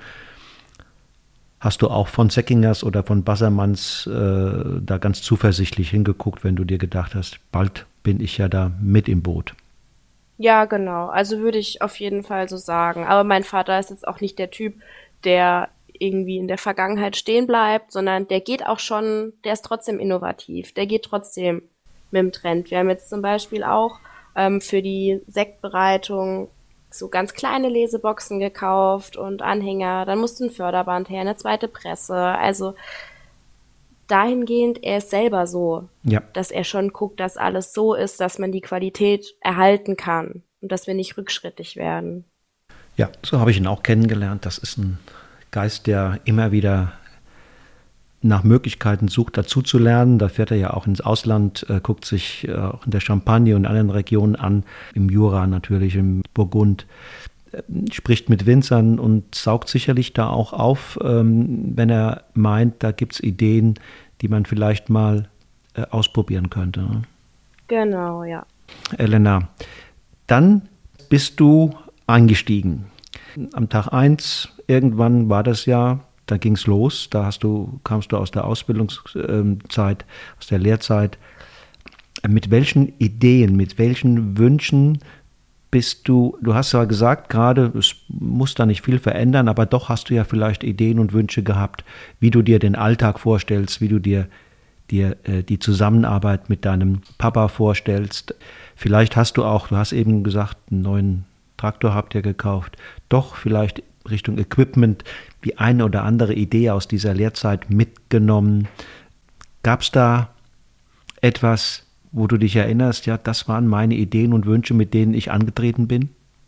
hast du auch von Säckingers oder von Bassermanns äh, da ganz zuversichtlich hingeguckt, wenn du dir gedacht hast, bald bin ich ja da mit im Boot. Ja, genau. Also würde ich auf jeden Fall so sagen. Aber mein Vater ist jetzt auch nicht der Typ, der irgendwie in der Vergangenheit stehen bleibt, sondern der geht auch schon, der ist trotzdem innovativ. Der geht trotzdem mit dem Trend. Wir haben jetzt zum Beispiel auch ähm, für die Sektbereitung so ganz kleine Leseboxen gekauft und Anhänger. Dann musste ein Förderband her, eine zweite Presse. Also dahingehend, er ist selber so, Ja. dass er schon guckt, dass alles so ist, dass man die Qualität erhalten kann und dass wir nicht rückschrittig werden. Ja, so habe ich ihn auch kennengelernt. Das ist ein Geist, der immer wieder nach Möglichkeiten sucht, dazu zu lernen. Da fährt er ja auch ins Ausland, äh, guckt sich äh, auch in der Champagne und anderen Regionen an, im Jura natürlich, im Burgund, äh, spricht mit Winzern und saugt sicherlich da auch auf, ähm, wenn er meint, da gibt es Ideen, die man vielleicht mal äh, ausprobieren könnte. Ne? Genau, ja. Elena, dann bist du eingestiegen. Am Tag eins, irgendwann war das ja, da ging es los, da hast du, kamst du aus der Ausbildungszeit, aus der Lehrzeit. Mit welchen Ideen, mit welchen Wünschen bist du, du hast ja gesagt gerade, es muss da nicht viel verändern, aber doch hast du ja vielleicht Ideen und Wünsche gehabt, wie du dir den Alltag vorstellst, wie du dir, dir äh, die Zusammenarbeit mit deinem Papa vorstellst. Vielleicht hast du auch, du hast eben gesagt, einen neuen Traktor habt ihr gekauft, doch vielleicht Richtung Equipment die eine oder andere Idee aus dieser Lehrzeit mitgenommen. Gab es da etwas, wo du dich erinnerst, ja, das waren meine Ideen und Wünsche, mit denen ich angetreten bin?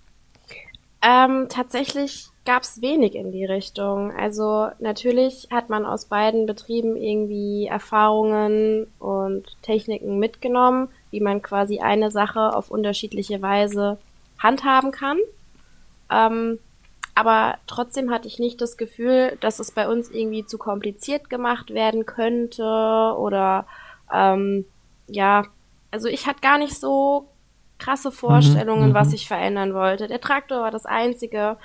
Ähm, tatsächlich gab es wenig in die Richtung. Also natürlich hat man aus beiden Betrieben irgendwie Erfahrungen und Techniken mitgenommen, wie man quasi eine Sache auf unterschiedliche Weise handhaben kann. Ähm, aber trotzdem hatte ich nicht das Gefühl, dass es bei uns irgendwie zu kompliziert gemacht werden könnte oder ähm, ja, also ich hatte gar nicht so krasse Vorstellungen, Mhm, was mhm. ich verändern wollte. Der Traktor war das Einzige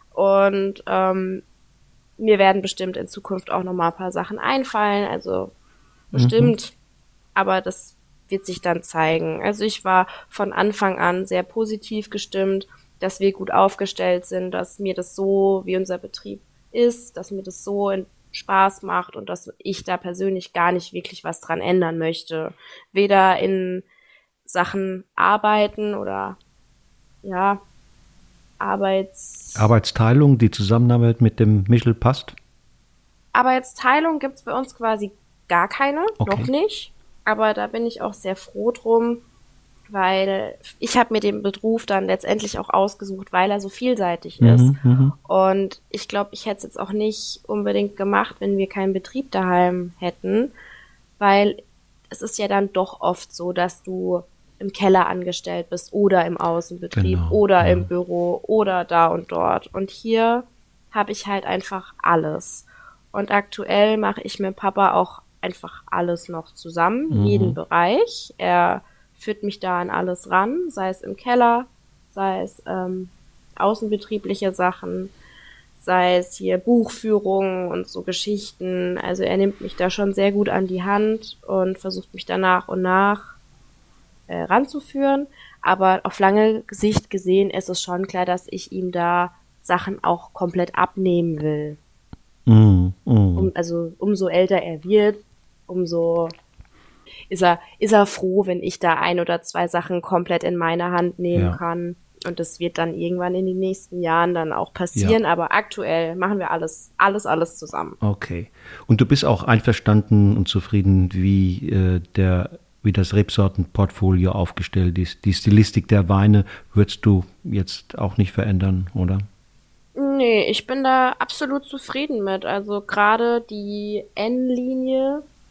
und ähm, mir werden bestimmt in Zukunft auch noch mal ein paar Sachen einfallen, also bestimmt, aber das wird sich dann zeigen. Also ich war von Anfang an sehr positiv gestimmt, dass wir gut aufgestellt sind, dass mir das so, wie unser Betrieb ist, dass mir das so in Spaß macht und dass ich da persönlich gar nicht wirklich was dran ändern möchte. Weder in Sachen Arbeiten oder ja, Arbeits... Arbeitsteilung, die Zusammenarbeit mit dem Michel passt? Arbeitsteilung gibt's bei uns quasi gar keine, Okay. noch nicht. Aber da bin ich auch sehr froh drum, weil ich habe mir den Beruf dann letztendlich auch ausgesucht, weil er so vielseitig ist. Mhm, mhm. Und ich glaube, ich hätte es jetzt auch nicht unbedingt gemacht, wenn wir keinen Betrieb daheim hätten, weil es ist ja dann doch oft so, dass du im Keller angestellt bist oder im Außenbetrieb Genau, oder ja. im Büro oder da und dort. Und hier habe ich halt einfach alles. Und aktuell mache ich mit Papa auch einfach alles noch zusammen, Mhm. jeden Bereich. Er führt mich da an alles ran, sei es im Keller, sei es ähm, außenbetriebliche Sachen, sei es hier Buchführungen und so Geschichten. Also er nimmt mich da schon sehr gut an die Hand und versucht mich da nach und nach äh, ranzuführen. Aber auf lange Sicht gesehen ist es schon klar, dass ich ihm da Sachen auch komplett abnehmen will. Mhm, mhm. Um, also umso älter er wird, umso ist er, ist er froh, wenn ich da ein oder zwei Sachen komplett in meine Hand nehmen Ja. kann. Und das wird dann irgendwann in den nächsten Jahren dann auch passieren. Aber aktuell machen wir alles, alles, alles zusammen. Okay. Und du bist auch einverstanden und zufrieden, wie äh, der, wie das Rebsortenportfolio aufgestellt ist. Die Stilistik der Weine würdest du jetzt auch nicht verändern, oder? Nee, ich bin da absolut zufrieden mit. Also gerade die N-Linie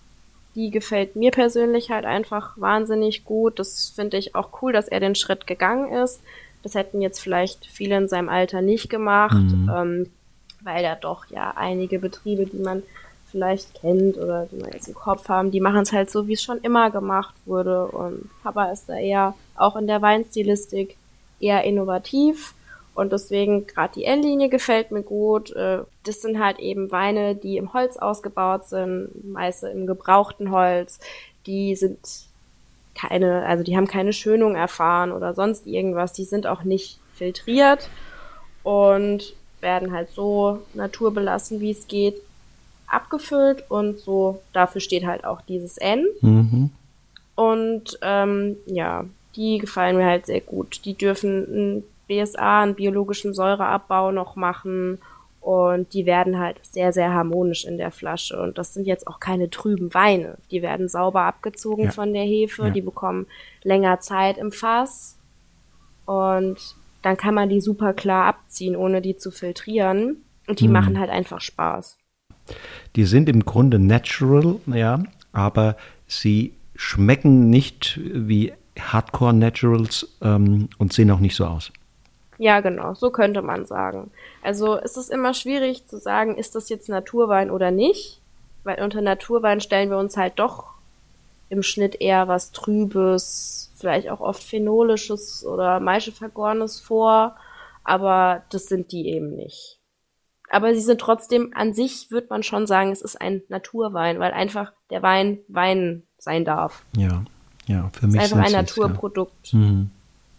Die gefällt mir persönlich halt einfach wahnsinnig gut. Das finde ich auch cool, dass er den Schritt gegangen ist. Das hätten jetzt vielleicht viele in seinem Alter nicht gemacht, mhm. ähm, weil da doch ja einige Betriebe, die man vielleicht kennt oder die man jetzt im Kopf haben, die machen es halt so, wie es schon immer gemacht wurde. Und Papa ist da eher auch in der Weinstilistik eher innovativ. Und deswegen, gerade die N-Linie gefällt mir gut. Das sind halt eben Weine, die im Holz ausgebaut sind, meist im gebrauchten Holz. Die sind keine, also die haben keine Schönung erfahren oder sonst irgendwas. Die sind auch nicht filtriert und werden halt so naturbelassen, wie es geht, abgefüllt. Und so, dafür steht halt auch dieses N. Mhm. Und ähm, ja, die gefallen mir halt sehr gut. Die dürfen ein B S A, einen biologischen Säureabbau noch machen und die werden halt sehr, sehr harmonisch in der Flasche und das sind jetzt auch keine trüben Weine. Die werden sauber abgezogen ja. von der Hefe, ja. die bekommen länger Zeit im Fass und dann kann man die super klar abziehen, ohne die zu filtrieren und die mhm. machen halt einfach Spaß. Die sind im Grunde natural, ja, aber sie schmecken nicht wie Hardcore Naturals ähm, und sehen auch nicht so aus. Ja, genau, so könnte man sagen. Also es ist immer schwierig zu sagen, ist das jetzt Naturwein oder nicht, weil unter Naturwein stellen wir uns halt doch im Schnitt eher was Trübes, vielleicht auch oft Phenolisches oder Maischevergorenes vor, aber das sind die eben nicht. Aber sie sind trotzdem, an sich würde man schon sagen, es ist ein Naturwein, weil einfach der Wein Wein sein darf. Ja, ja, für mich ist es einfach ein Naturprodukt. Ja. Mhm.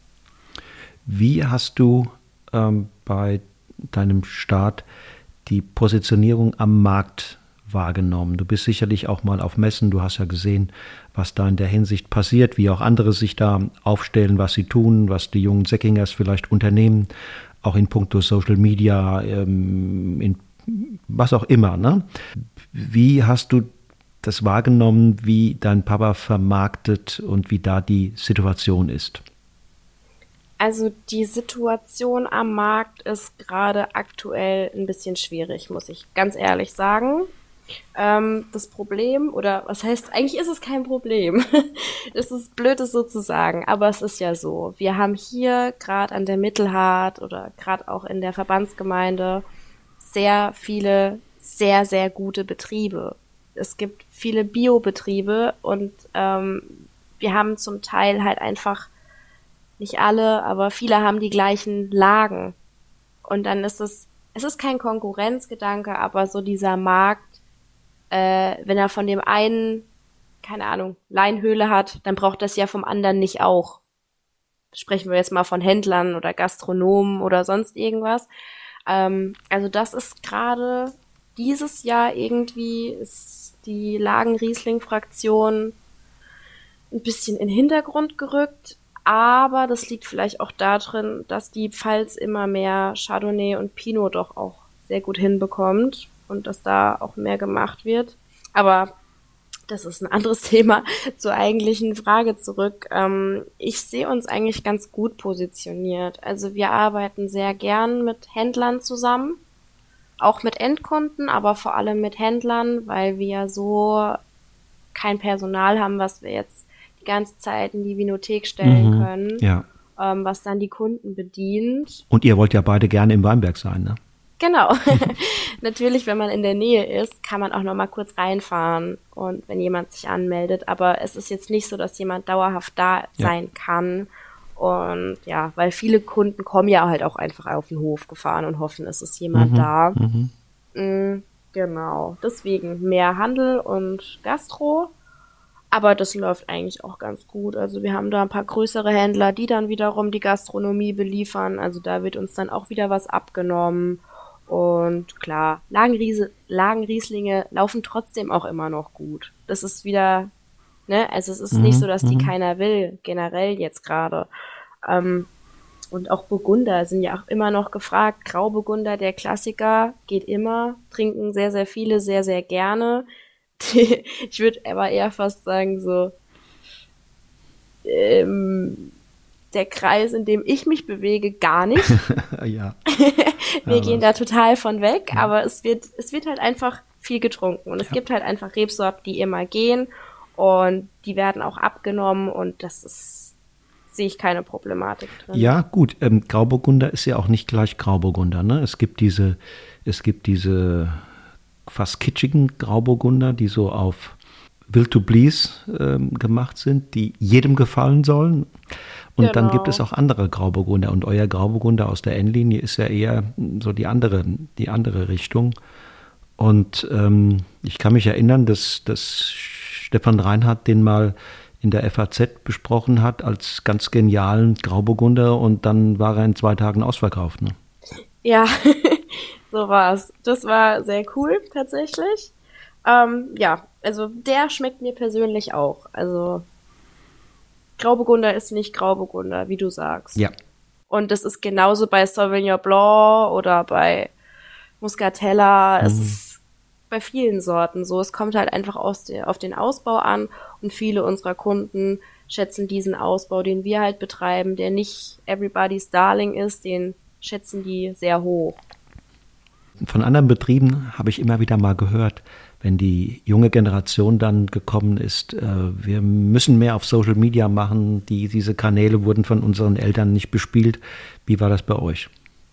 Wie hast du ähm, bei deinem Start die Positionierung am Markt wahrgenommen? Du bist sicherlich auch mal auf Messen, du hast ja gesehen, was da in der Hinsicht passiert, wie auch andere sich da aufstellen, was sie tun, was die jungen Säckingers vielleicht unternehmen, auch in puncto Social Media, ähm, in was auch immer, ne? Wie hast du das wahrgenommen, wie dein Papa vermarktet und wie da die Situation ist? Also die Situation am Markt ist gerade aktuell ein bisschen schwierig, muss ich ganz ehrlich sagen. Ähm, das Problem, oder was heißt, eigentlich ist es kein Problem. Es ist blöd, es so zu sagen, aber es ist ja so. Wir haben hier gerade an der Mittelhart oder gerade auch in der Verbandsgemeinde sehr viele sehr, sehr gute Betriebe. Es gibt viele Biobetriebe und ähm, wir haben zum Teil halt einfach nicht alle, aber viele haben die gleichen Lagen. Und dann ist es, es ist kein Konkurrenzgedanke, aber so dieser Markt, äh, wenn er von dem einen, keine Ahnung, Leinhöhle hat, dann braucht das ja vom anderen nicht auch. Sprechen wir jetzt mal von Händlern oder Gastronomen oder sonst irgendwas. Ähm, also das ist gerade dieses Jahr irgendwie, ist die Lagen-Riesling-Fraktion ein bisschen in den Hintergrund gerückt. Aber das liegt vielleicht auch darin, dass die Pfalz immer mehr Chardonnay und Pinot doch auch sehr gut hinbekommt und dass da auch mehr gemacht wird. Aber das ist ein anderes Thema. Zur eigentlichen Frage zurück. Ähm, ich sehe uns eigentlich ganz gut positioniert. Also wir arbeiten sehr gern mit Händlern zusammen, auch mit Endkunden, aber vor allem mit Händlern, weil wir so kein Personal haben, was wir jetzt die ganze Zeit in die Vinothek stellen mhm, können, ja. ähm, was dann die Kunden bedient. Und ihr wollt ja beide gerne im Weinberg sein, ne? Genau. Natürlich, wenn man in der Nähe ist, kann man auch noch mal kurz reinfahren und wenn jemand sich anmeldet. Aber es ist jetzt nicht so, dass jemand dauerhaft da sein ja. kann. Und ja, weil viele Kunden kommen ja halt auch einfach auf den Hof gefahren und hoffen, es ist jemand mhm, da. Mhm. Mhm, genau. Deswegen mehr Handel und Gastro. Aber das läuft eigentlich auch ganz gut. Also wir haben da ein paar größere Händler, die dann wiederum die Gastronomie beliefern. Also da wird uns dann auch wieder was abgenommen. Und klar, Lagenriese, Lagenrieslinge laufen trotzdem auch immer noch gut. Das ist wieder, ne, also es ist mhm, nicht so, dass die mhm. keiner will, generell jetzt gerade. Ähm, und auch Burgunder sind ja auch immer noch gefragt. Grauburgunder, der Klassiker, geht immer, trinken sehr, sehr viele, sehr, sehr gerne. Ich würde aber eher fast sagen, so ähm, der Kreis, in dem ich mich bewege, gar nicht. ja. Wir ja, gehen was. da total von weg, ja. aber es wird, es wird halt einfach viel getrunken. Und Ja. es gibt halt einfach Rebsorten, die immer gehen und die werden auch abgenommen und das ist, sehe ich keine Problematik drin. Ja, gut. Ähm, Grauburgunder ist ja auch nicht gleich Grauburgunder, ne? Es gibt diese, es gibt diese fast kitschigen Grauburgunder, die so auf Will to Please ähm, gemacht sind, die jedem gefallen sollen. Und Genau. dann gibt es auch andere Grauburgunder. Und euer Grauburgunder aus der N-Linie ist ja eher so die andere, die andere Richtung. Und ähm, ich kann mich erinnern, dass, dass Stefan Reinhardt den mal in der F A Z besprochen hat als ganz genialen Grauburgunder und dann war er in zwei Tagen ausverkauft. Ne? Ja, so war's. Das war sehr cool, tatsächlich. Ähm, ja, also der schmeckt mir persönlich auch. Also Grauburgunder ist nicht Grauburgunder, wie du sagst. Ja. Und das ist genauso bei Sauvignon Blanc oder bei Muscatella. Mhm. Es ist bei vielen Sorten so. Es kommt halt einfach aus der, auf den Ausbau an und viele unserer Kunden schätzen diesen Ausbau, den wir halt betreiben, der nicht everybody's darling ist, den schätzen die sehr hoch. Von anderen Betrieben habe ich immer wieder mal gehört, wenn die junge Generation dann gekommen ist, äh, wir müssen mehr auf Social Media machen, die, diese Kanäle wurden von unseren Eltern nicht bespielt. Wie war das bei euch?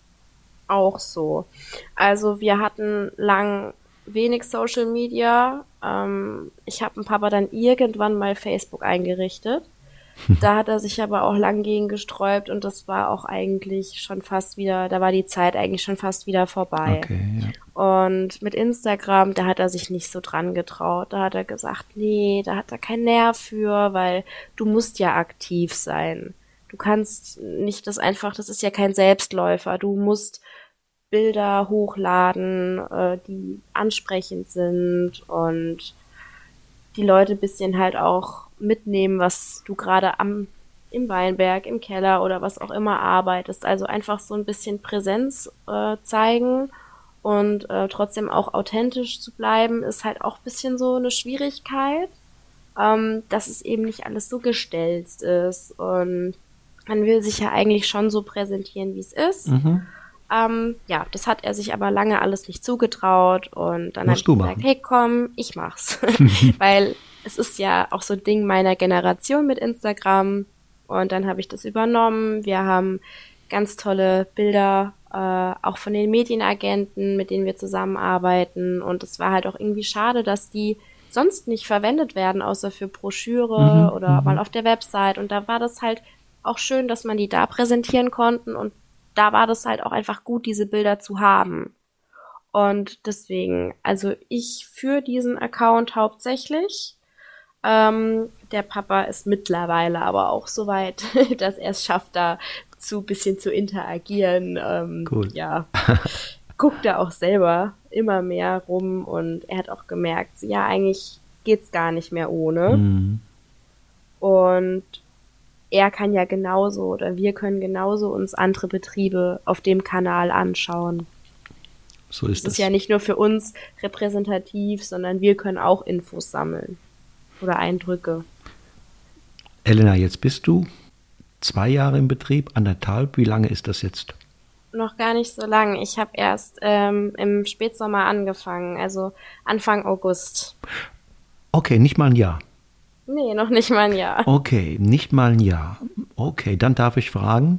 Auch so. Also wir hatten lang wenig Social Media. Ähm, ich habe dem Papa dann irgendwann mal Facebook eingerichtet. Da hat er sich aber auch lang gegen gesträubt und das war auch eigentlich schon fast wieder, da war die Zeit eigentlich schon fast wieder vorbei. Okay, ja. Und mit Instagram, da hat er sich nicht so dran getraut. Da hat er gesagt, nee, da hat er keinen Nerv für, weil du musst ja aktiv sein. Du kannst nicht das einfach, das ist ja kein Selbstläufer. Du musst Bilder hochladen, äh, die ansprechend sind und die Leute ein bisschen halt auch mitnehmen, was du gerade am im Weinberg, im Keller oder was auch immer arbeitest. Also einfach so ein bisschen Präsenz äh, zeigen und äh, trotzdem auch authentisch zu bleiben, ist halt auch ein bisschen so eine Schwierigkeit, ähm, dass es eben nicht alles so gestelzt ist. Und man will sich ja eigentlich schon so präsentieren, wie es ist. Mhm. Ähm, ja, das hat er sich aber lange alles nicht zugetraut und dann habe ich Musst du gesagt, machen. hey komm, ich mach's. Weil es ist ja auch so ein Ding meiner Generation mit Instagram und dann habe ich das übernommen. Wir haben ganz tolle Bilder, äh, auch von den Medienagenten, mit denen wir zusammenarbeiten und es war halt auch irgendwie schade, dass die sonst nicht verwendet werden, außer für Broschüre Mhm, oder mhm. mal auf der Website und da war das halt auch schön, dass man die da präsentieren konnten und da war das halt auch einfach gut, diese Bilder zu haben. Und deswegen, also ich führe diesen Account hauptsächlich. Ähm, der Papa ist mittlerweile aber auch so weit, dass er es schafft, da zu bisschen zu interagieren. Ähm, Cool. Ja, guckt da auch selber immer mehr rum und er hat auch gemerkt, so, ja, eigentlich geht's gar nicht mehr ohne. Mhm. Und er kann ja genauso oder wir können genauso uns andere Betriebe auf dem Kanal anschauen. So ist Das es. ist ja nicht nur für uns repräsentativ, sondern wir können auch Infos sammeln oder Eindrücke. Elena, jetzt bist du zwei Jahre im Betrieb, anderthalb. Wie lange ist das jetzt? Noch gar nicht so lang. Ich habe erst ähm, im Spätsommer angefangen, also Anfang August. Okay, nicht mal ein Jahr. Nee, noch nicht mal ein Jahr. Okay, nicht mal ein Jahr. Okay, dann darf ich fragen,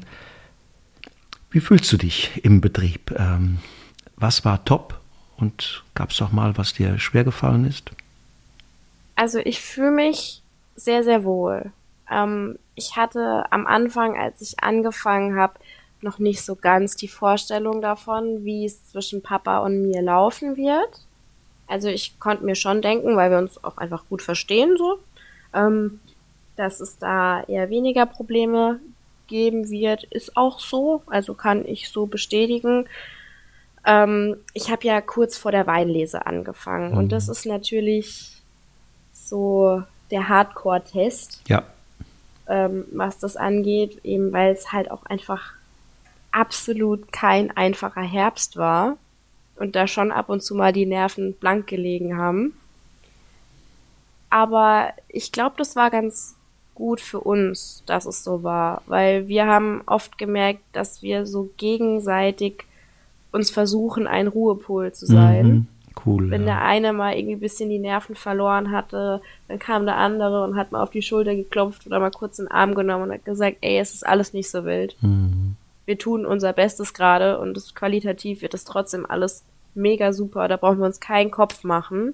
wie fühlst du dich im Betrieb? Ähm, was war top und gab es auch mal, was dir schwer gefallen ist? Also ich fühle mich sehr, sehr wohl. Ähm, ich hatte am Anfang, als ich angefangen habe, noch nicht so ganz die Vorstellung davon, wie es zwischen Papa und mir laufen wird. Also ich konnte mir schon denken, weil wir uns auch einfach gut verstehen, so, ähm, dass es da eher weniger Probleme geben wird, ist auch so. Also kann ich so bestätigen. Ähm, ich habe ja kurz vor der Weinlese angefangen Mhm. und das ist natürlich so der Hardcore-Test, Ja, ähm, was das angeht, eben weil es halt auch einfach absolut kein einfacher Herbst war und da schon ab und zu mal die Nerven blank gelegen haben. Aber ich glaube, das war ganz gut für uns, dass es so war, weil wir haben oft gemerkt, dass wir so gegenseitig uns versuchen, ein Ruhepol zu sein. Mhm. Cool. Wenn ja. der eine mal irgendwie ein bisschen die Nerven verloren hatte, dann kam der andere und hat mal auf die Schulter geklopft oder mal kurz in den Arm genommen und hat gesagt, ey, es ist alles nicht so wild. Mhm. Wir tun unser Bestes gerade und das, qualitativ wird es trotzdem alles mega super. Da brauchen wir uns keinen Kopf machen.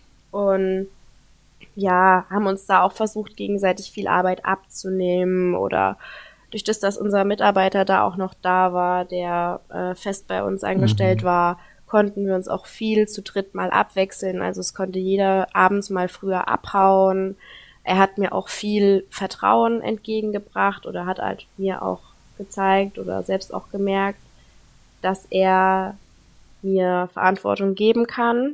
Und ja, haben uns da auch versucht, gegenseitig viel Arbeit abzunehmen oder durch das, dass unser Mitarbeiter da auch noch da war, der äh, fest bei uns angestellt Mhm. war, konnten wir uns auch viel zu dritt mal abwechseln. Also es konnte jeder abends mal früher abhauen. Er hat mir auch viel Vertrauen entgegengebracht oder hat halt mir auch gezeigt oder selbst auch gemerkt, dass er mir Verantwortung geben kann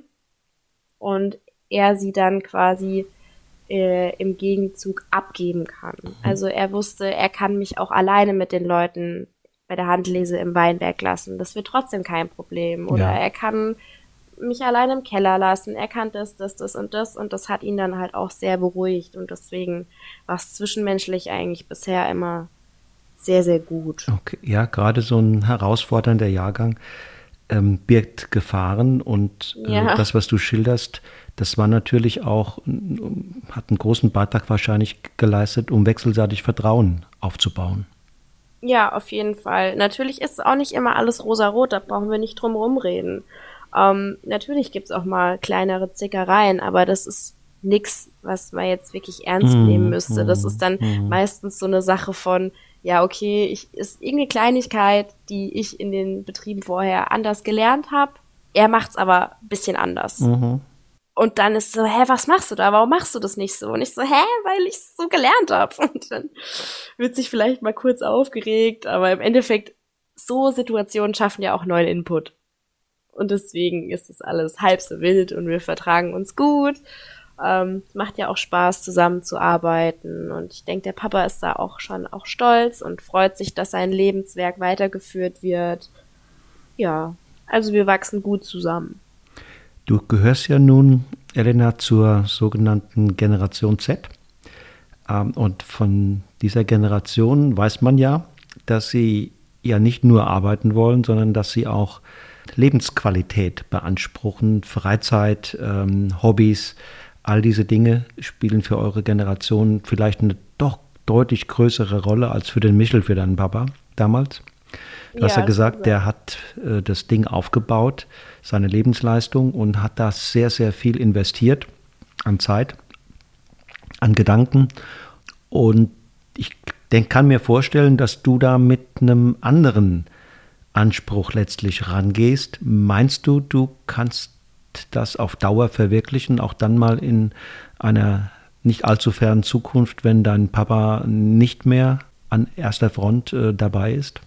und er sie dann quasi äh, im Gegenzug abgeben kann. Also er wusste, er kann mich auch alleine mit den Leuten bei der Handlese im Weinberg lassen. Das wird trotzdem kein Problem. Oder Ja. er kann mich alleine im Keller lassen. Er kann das, das, das und das. Und das hat ihn dann halt auch sehr beruhigt. Und deswegen war es zwischenmenschlich eigentlich bisher immer sehr, sehr gut. Okay. Ja, gerade so ein herausfordernder Jahrgang ähm, birgt Gefahren und äh, Ja. das, was du schilderst, das war natürlich auch, ähm, hat einen großen Beitrag wahrscheinlich geleistet, um wechselseitig Vertrauen aufzubauen. Ja, auf jeden Fall. Natürlich ist auch nicht immer alles rosarot, da brauchen wir nicht drum rumreden. Ähm, natürlich gibt's auch mal kleinere Zickereien, aber das ist nix, was man jetzt wirklich ernst nehmen müsste. Das ist dann meistens so eine Sache von, ja, okay, ich ist irgendeine Kleinigkeit, die ich in den Betrieben vorher anders gelernt habe. Er macht's aber ein bisschen anders. Mhm. Und dann ist so, hä, was machst du da? Warum machst du das nicht so? Und ich so, hä, weil ich so gelernt habe. Und dann wird sich vielleicht mal kurz aufgeregt, aber im Endeffekt, so Situationen schaffen ja auch neuen Input. Und deswegen ist es alles halb so wild und wir vertragen uns gut. Ähm, es macht ja auch Spaß, zusammenzuarbeiten. Und ich denke, der Papa ist da auch schon auch stolz und freut sich, dass sein Lebenswerk weitergeführt wird. Ja, also wir wachsen gut zusammen. Du gehörst ja nun, Elena, zur sogenannten Generation Z. Ähm, und von dieser Generation weiß man ja, dass sie ja nicht nur arbeiten wollen, sondern dass sie auch Lebensqualität beanspruchen, Freizeit, ähm, Hobbys, all diese Dinge spielen für eure Generation vielleicht eine doch deutlich größere Rolle als für den Michel, für deinen Papa damals. Du hast ja gesagt, der hat äh, das Ding aufgebaut, seine Lebensleistung, und hat da sehr, sehr viel investiert an Zeit, an Gedanken. Und ich denk, kann mir vorstellen, dass du da mit einem anderen Anspruch letztlich rangehst. Meinst du, du kannst das auf Dauer verwirklichen, auch dann mal in einer nicht allzu fernen Zukunft, wenn dein Papa nicht mehr an erster Front äh, dabei ist?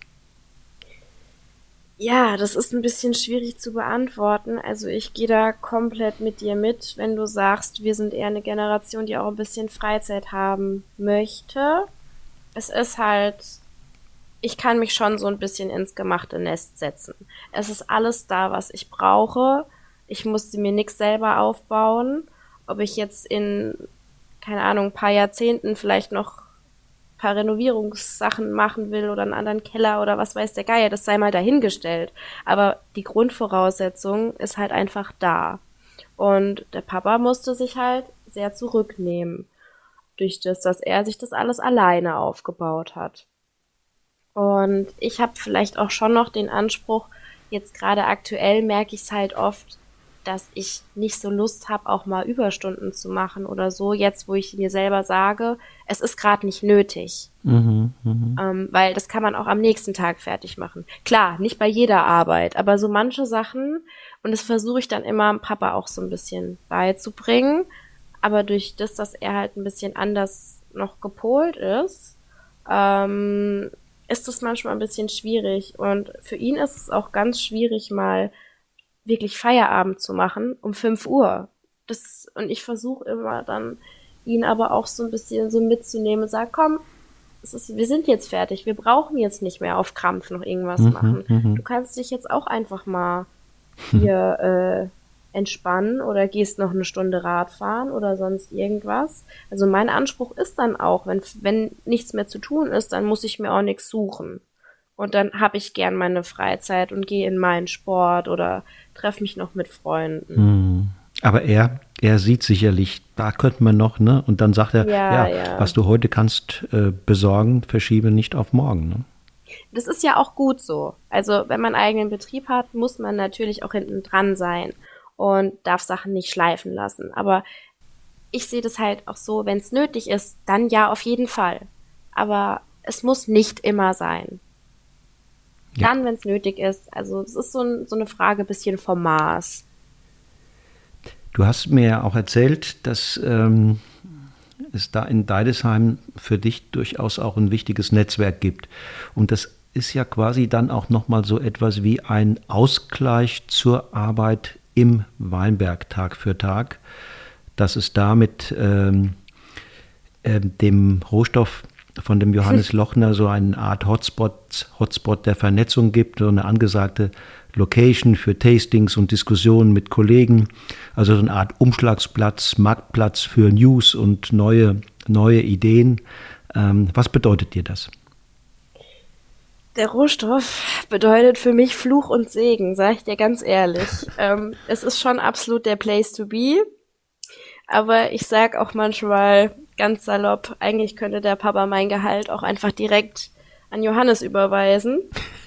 Ja, das ist ein bisschen schwierig zu beantworten. Also ich gehe da komplett mit dir mit, wenn du sagst, wir sind eher eine Generation, die auch ein bisschen Freizeit haben möchte. Es ist halt, ich kann mich schon so ein bisschen ins gemachte Nest setzen. Es ist alles da, was ich brauche. Ich musste mir nichts selber aufbauen. Ob ich jetzt in, keine Ahnung, ein paar Jahrzehnten vielleicht noch paar Renovierungssachen machen will oder einen anderen Keller oder was weiß der Geier, das sei mal dahingestellt. Aber die Grundvoraussetzung ist halt einfach da. Und der Papa musste sich halt sehr zurücknehmen, durch das, dass er sich das alles alleine aufgebaut hat. Und ich habe vielleicht auch schon noch den Anspruch, jetzt gerade aktuell merke ich es halt oft, dass ich nicht so Lust habe, auch mal Überstunden zu machen oder so, jetzt wo ich mir selber sage, es ist gerade nicht nötig. Mhm, mh. Ähm, weil das kann man auch am nächsten Tag fertig machen. Klar, nicht bei jeder Arbeit, aber so manche Sachen, und das versuche ich dann immer Papa auch so ein bisschen beizubringen, aber durch das, dass er halt ein bisschen anders noch gepolt ist, ähm, ist das manchmal ein bisschen schwierig. Und für ihn ist es auch ganz schwierig, mal wirklich Feierabend zu machen um fünf Uhr. Das, und ich versuche immer dann, ihn aber auch so ein bisschen so mitzunehmen und sage, komm, es ist, wir sind jetzt fertig, wir brauchen jetzt nicht mehr auf Krampf noch irgendwas Mhm, machen. mhm. Du kannst dich jetzt auch einfach mal hier äh, entspannen oder gehst noch eine Stunde Rad fahren oder sonst irgendwas. Also mein Anspruch ist dann auch, wenn, wenn nichts mehr zu tun ist, dann muss ich mir auch nichts suchen. Und dann habe ich gern meine Freizeit und gehe in meinen Sport oder treffe mich noch mit Freunden. Hm. Aber er, er sieht sicherlich, da könnte man noch, ne? Und dann sagt er, ja, Ja, ja. was du heute kannst äh, besorgen, verschiebe nicht auf morgen, ne? Das ist ja auch gut so. Also wenn man einen eigenen Betrieb hat, muss man natürlich auch hinten dran sein und darf Sachen nicht schleifen lassen. Aber ich sehe das halt auch so, wenn es nötig ist, dann ja auf jeden Fall. Aber es muss nicht immer sein. Ja. Dann, wenn es nötig ist. Also es ist so, ein, so eine Frage ein bisschen vom Maß. Du hast mir ja auch erzählt, dass ähm, es da in Deidesheim für dich durchaus auch ein wichtiges Netzwerk gibt. Und das ist ja quasi dann auch nochmal so etwas wie ein Ausgleich zur Arbeit im Weinberg Tag für Tag, dass es da mit ähm, äh, dem Rohstoff von dem Johannes Lochner so eine Art Hotspot, Hotspot der Vernetzung gibt, so eine angesagte Location für Tastings und Diskussionen mit Kollegen, also so eine Art Umschlagsplatz, Marktplatz für News und neue, neue Ideen. Ähm, was bedeutet dir das? Der Rohstoff bedeutet für mich Fluch und Segen, sage ich dir ganz ehrlich. ähm, es ist schon absolut der Place to be, aber ich sag auch manchmal ganz salopp, eigentlich könnte der Papa mein Gehalt auch einfach direkt an Johannes überweisen,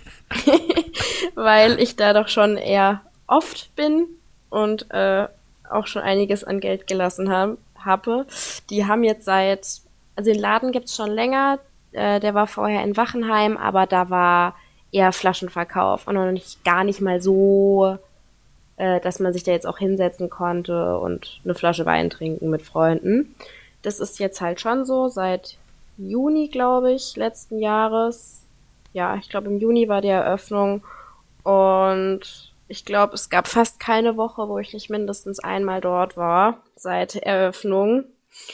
weil ich da doch schon eher oft bin und äh, auch schon einiges an Geld gelassen hab, habe. Die haben jetzt seit, also den Laden gibt's schon länger, äh, der war vorher in Wachenheim, aber da war eher Flaschenverkauf und noch nicht, gar nicht mal so, äh, dass man sich da jetzt auch hinsetzen konnte und eine Flasche Wein trinken mit Freunden. Das ist jetzt halt schon so, seit Juni, glaube ich, letzten Jahres. Ja, ich glaube im Juni war die Eröffnung und ich glaube, es gab fast keine Woche, wo ich nicht mindestens einmal dort war, seit Eröffnung.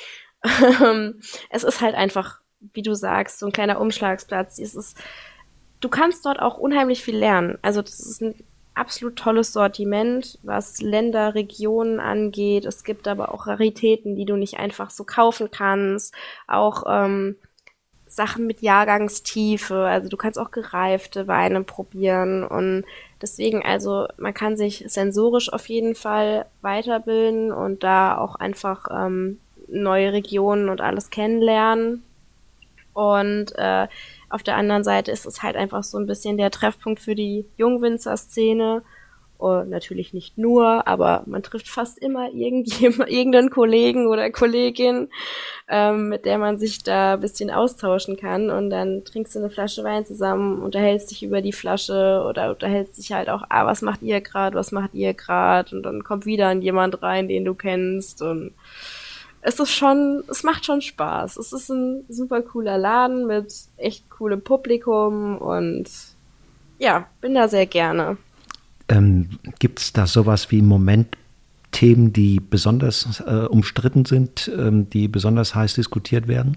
Es ist halt einfach, wie du sagst, so ein kleiner Umschlagsplatz. Es ist, du kannst dort auch unheimlich viel lernen. Also das ist ein absolut tolles Sortiment, was Länder, Regionen angeht. Es gibt aber auch Raritäten, die du nicht einfach so kaufen kannst. Auch ähm, Sachen mit Jahrgangstiefe. Also du kannst auch gereifte Weine probieren. Und deswegen, also man kann sich sensorisch auf jeden Fall weiterbilden und da auch einfach ähm, neue Regionen und alles kennenlernen. Und äh, auf der anderen Seite ist es halt einfach so ein bisschen der Treffpunkt für die Jungwinzer-Szene. Und natürlich nicht nur, aber man trifft fast immer irgendjemand, irgendeinen Kollegen oder Kollegin, ähm, mit der man sich da ein bisschen austauschen kann. Und dann trinkst du eine Flasche Wein zusammen, unterhältst dich über die Flasche oder unterhältst dich halt auch, ah, was macht ihr gerade, was macht ihr gerade? Und dann kommt wieder jemand rein, den du kennst. Und es ist schon, es macht schon Spaß. Es ist ein super cooler Laden mit echt coolem Publikum und ja, bin da sehr gerne. Ähm, gibt es da sowas wie Momentthemen, die besonders äh, umstritten sind, ähm, die besonders heiß diskutiert werden?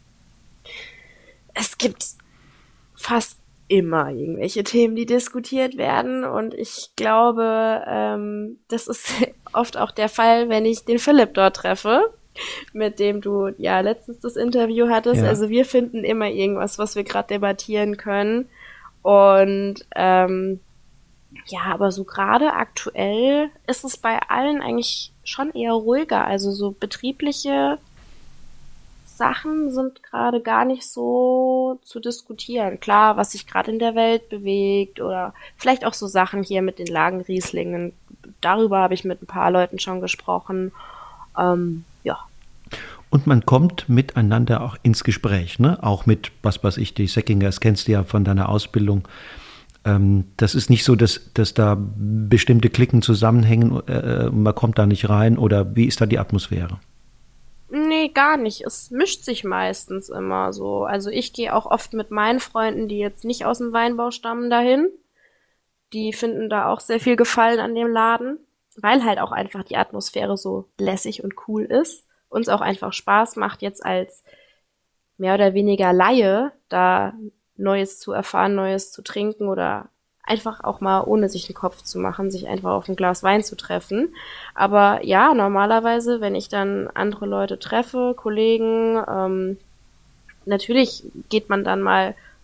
Es gibt fast immer irgendwelche Themen, die diskutiert werden und ich glaube, ähm, das ist oft auch der Fall, wenn ich den Philipp dort treffe, mit dem du ja letztens das Interview hattest. Ja. Also wir finden immer irgendwas, was wir gerade debattieren können und ähm, ja, aber so gerade aktuell ist es bei allen eigentlich schon eher ruhiger. Also so betriebliche Sachen sind gerade gar nicht so zu diskutieren. Klar, was sich gerade in der Welt bewegt oder vielleicht auch so Sachen hier mit den Lagenrieslingen. Darüber habe ich mit ein paar Leuten schon gesprochen. Ähm, ja. Und man kommt miteinander auch ins Gespräch, ne? Auch mit, was weiß ich, die Säckingers kennst du ja von deiner Ausbildung. Das ist nicht so, dass, dass da bestimmte Klicken zusammenhängen äh, und man kommt da nicht rein oder wie ist da die Atmosphäre? Nee, gar nicht. Es mischt sich meistens immer so. Also ich gehe auch oft mit meinen Freunden, die jetzt nicht aus dem Weinbau stammen, dahin. Die finden da auch sehr viel Gefallen an dem Laden, weil halt auch einfach die Atmosphäre so lässig und cool ist. Uns auch einfach Spaß macht, jetzt als mehr oder weniger Laie da Neues zu erfahren, Neues zu trinken oder einfach auch mal, ohne sich einen Kopf zu machen, sich einfach auf ein Glas Wein zu treffen. Aber ja, normalerweise, wenn ich dann andere Leute treffe, Kollegen, ähm, natürlich geht man dann mal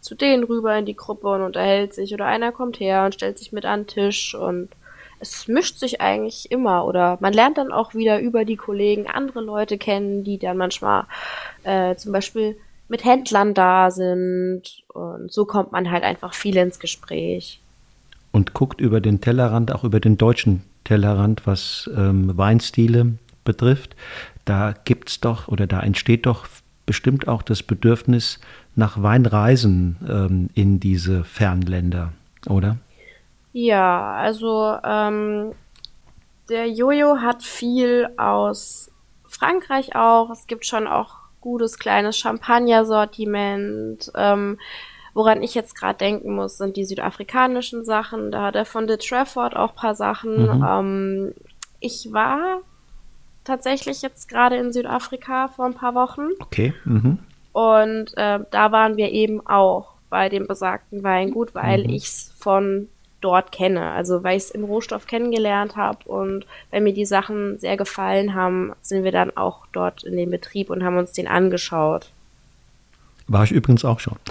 zu denen rüber in die Gruppe und unterhält sich oder einer kommt her und stellt sich mit an den Tisch und es mischt sich eigentlich immer oder man lernt dann auch wieder über die Kollegen andere Leute kennen, die dann manchmal äh, zum Beispiel mit Händlern da sind und so kommt man halt einfach viel ins Gespräch. Und guckt über den Tellerrand, auch über den deutschen Tellerrand, was ähm, Weinstile betrifft. Da gibt's doch oder da entsteht doch bestimmt auch das Bedürfnis nach Weinreisen ähm, in diese Fernländer, oder? Ja, also ähm, der Jojo hat viel aus Frankreich auch. Es gibt schon auch gutes kleines Champagner-Sortiment. Ähm, woran ich jetzt gerade denken muss, sind die südafrikanischen Sachen. Da hat er von De Trafford auch ein paar Sachen. Mhm. Ähm, ich war tatsächlich jetzt gerade in Südafrika vor ein paar Wochen. Okay. Mhm. Und äh, da waren wir eben auch bei dem besagten Weingut, weil Mhm. ich es von dort kenne. Also weil ich es im Rohstoff kennengelernt habe und weil mir die Sachen sehr gefallen haben, sind wir dann auch dort in den Betrieb und haben uns den angeschaut. War ich übrigens auch schon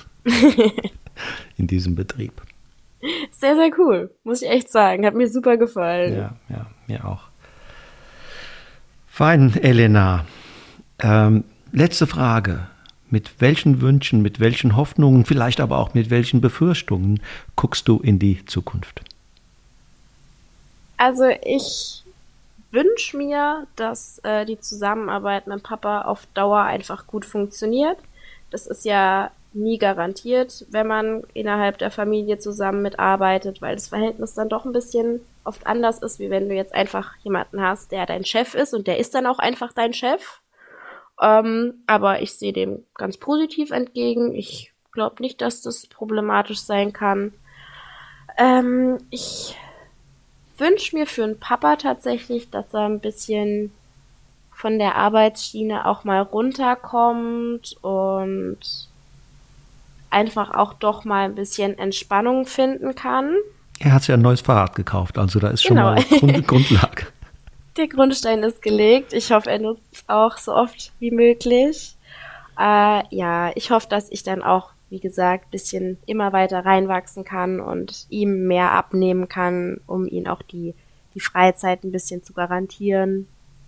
in diesem Betrieb. Sehr, sehr cool, muss ich echt sagen. Hat mir super gefallen. Ja, ja, mir auch. Fein, Elena. Ähm, letzte Frage. Mit welchen Wünschen, mit welchen Hoffnungen, vielleicht aber auch mit welchen Befürchtungen guckst du in die Zukunft? Also ich wünsche mir, dass äh, die Zusammenarbeit mit Papa auf Dauer einfach gut funktioniert. Das ist ja nie garantiert, wenn man innerhalb der Familie zusammen mitarbeitet, weil das Verhältnis dann doch ein bisschen oft anders ist, wie wenn du jetzt einfach jemanden hast, der dein Chef ist und der ist dann auch einfach dein Chef. Ähm, aber ich sehe dem ganz positiv entgegen. Ich glaube nicht, dass das problematisch sein kann. Ähm, ich wünsche mir für einen Papa tatsächlich, dass er ein bisschen von der Arbeitsschiene auch mal runterkommt und einfach auch doch mal ein bisschen Entspannung finden kann. Er hat sich ein neues Fahrrad gekauft, also da ist schon Genau. mal Grund, Grundlage. Der Grundstein ist gelegt. Ich hoffe, er nutzt es auch so oft wie möglich. Äh, ja, ich hoffe, dass ich dann auch, wie gesagt, ein bisschen immer weiter reinwachsen kann und ihm mehr abnehmen kann, um ihn auch die, die Freizeit ein bisschen zu garantieren.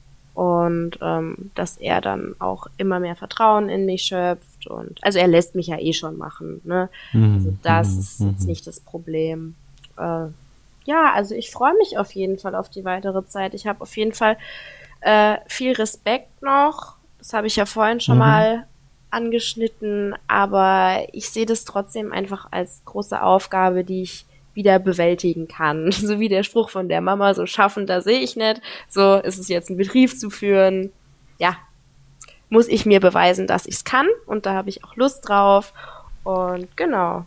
Und ähm, dass er dann auch immer mehr Vertrauen in mich schöpft. Und also er lässt mich ja eh schon machen. Ne? Mhm, Also das mhm, ist jetzt mhm. nicht das Problem. Äh, ja, also ich freue mich auf jeden Fall auf die weitere Zeit. Ich habe auf jeden Fall äh, viel Respekt noch. Das habe ich ja vorhin schon Mhm. mal angeschnitten. Aber ich sehe das trotzdem einfach als große Aufgabe, die ich wieder bewältigen kann. So wie der Spruch von der Mama, so schaffen, da sehe ich nicht. So ist es jetzt, einen Betrieb zu führen. Ja, muss ich mir beweisen, dass ich es kann. Und da habe ich auch Lust drauf. Und genau.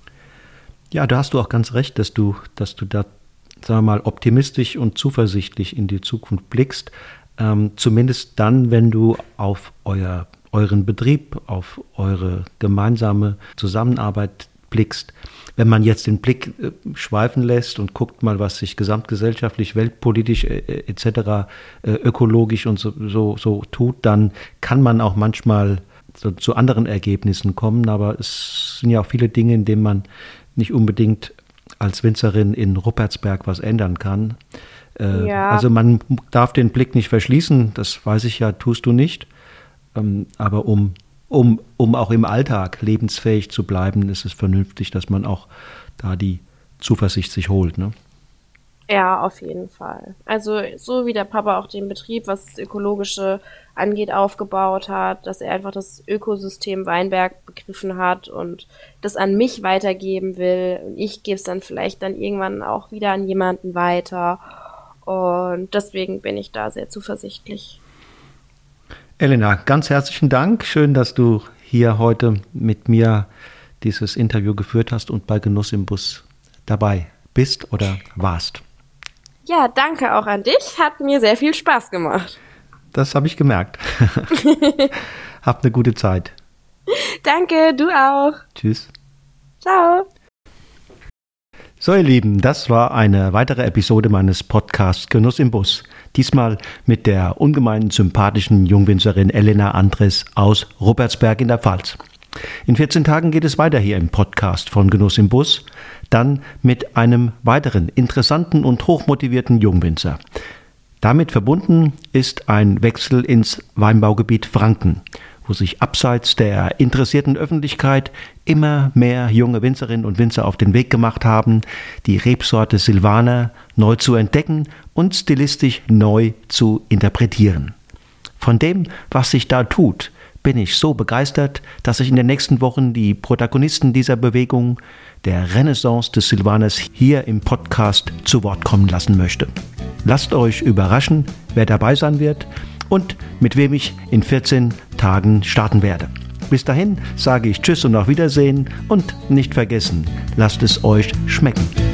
Ja, da hast du auch ganz recht, dass du, dass du da, sagen wir mal, optimistisch und zuversichtlich in die Zukunft blickst. Ähm, zumindest dann, wenn du auf euer, euren Betrieb, auf eure gemeinsame Zusammenarbeit blickst. Wenn man jetzt den Blick äh, schweifen lässt und guckt mal, was sich gesamtgesellschaftlich, weltpolitisch äh, et cetera, äh, ökologisch und so, so, so tut, dann kann man auch manchmal so, zu anderen Ergebnissen kommen. Aber es sind ja auch viele Dinge, in denen man nicht unbedingt als Winzerin in Ruppertsberg was ändern kann. Äh, Ja. Also man darf den Blick nicht verschließen, das weiß ich ja, tust du nicht. Ähm, aber um, um, um auch im Alltag lebensfähig zu bleiben, ist es vernünftig, dass man auch da die Zuversicht sich holt. Ne? Ja, auf jeden Fall. Also so wie der Papa auch den Betrieb, was das Ökologische angeht, aufgebaut hat, dass er einfach das Ökosystem Weinberg begriffen hat und das an mich weitergeben will. Und ich gebe es dann vielleicht dann irgendwann auch wieder an jemanden weiter. Und deswegen bin ich da sehr zuversichtlich. Elena, ganz herzlichen Dank. Schön, dass du hier heute mit mir dieses Interview geführt hast und bei Genuss im Bus dabei bist oder warst. Ja, danke auch an dich. Hat mir sehr viel Spaß gemacht. Das habe ich gemerkt. Habt eine gute Zeit. Danke, du auch. Tschüss. Ciao. So, ihr Lieben, das war eine weitere Episode meines Podcasts Genuss im Bus. Diesmal mit der ungemein sympathischen Jungwinzerin Elena Andres aus Ruppertsberg in der Pfalz. In vierzehn Tagen geht es weiter hier im Podcast von Genuss im Bus, dann mit einem weiteren interessanten und hochmotivierten Jungwinzer. Damit verbunden ist ein Wechsel ins Weinbaugebiet Franken, wo sich abseits der interessierten Öffentlichkeit immer mehr junge Winzerinnen und Winzer auf den Weg gemacht haben, die Rebsorte Silvaner neu zu entdecken und stilistisch neu zu interpretieren. Von dem, was sich da tut, bin ich so begeistert, dass ich in den nächsten Wochen die Protagonisten dieser Bewegung, der Renaissance des Silvaners, hier im Podcast zu Wort kommen lassen möchte. Lasst euch überraschen, wer dabei sein wird und mit wem ich in vierzehn Tagen starten werde. Bis dahin sage ich Tschüss und auf Wiedersehen und nicht vergessen, lasst es euch schmecken.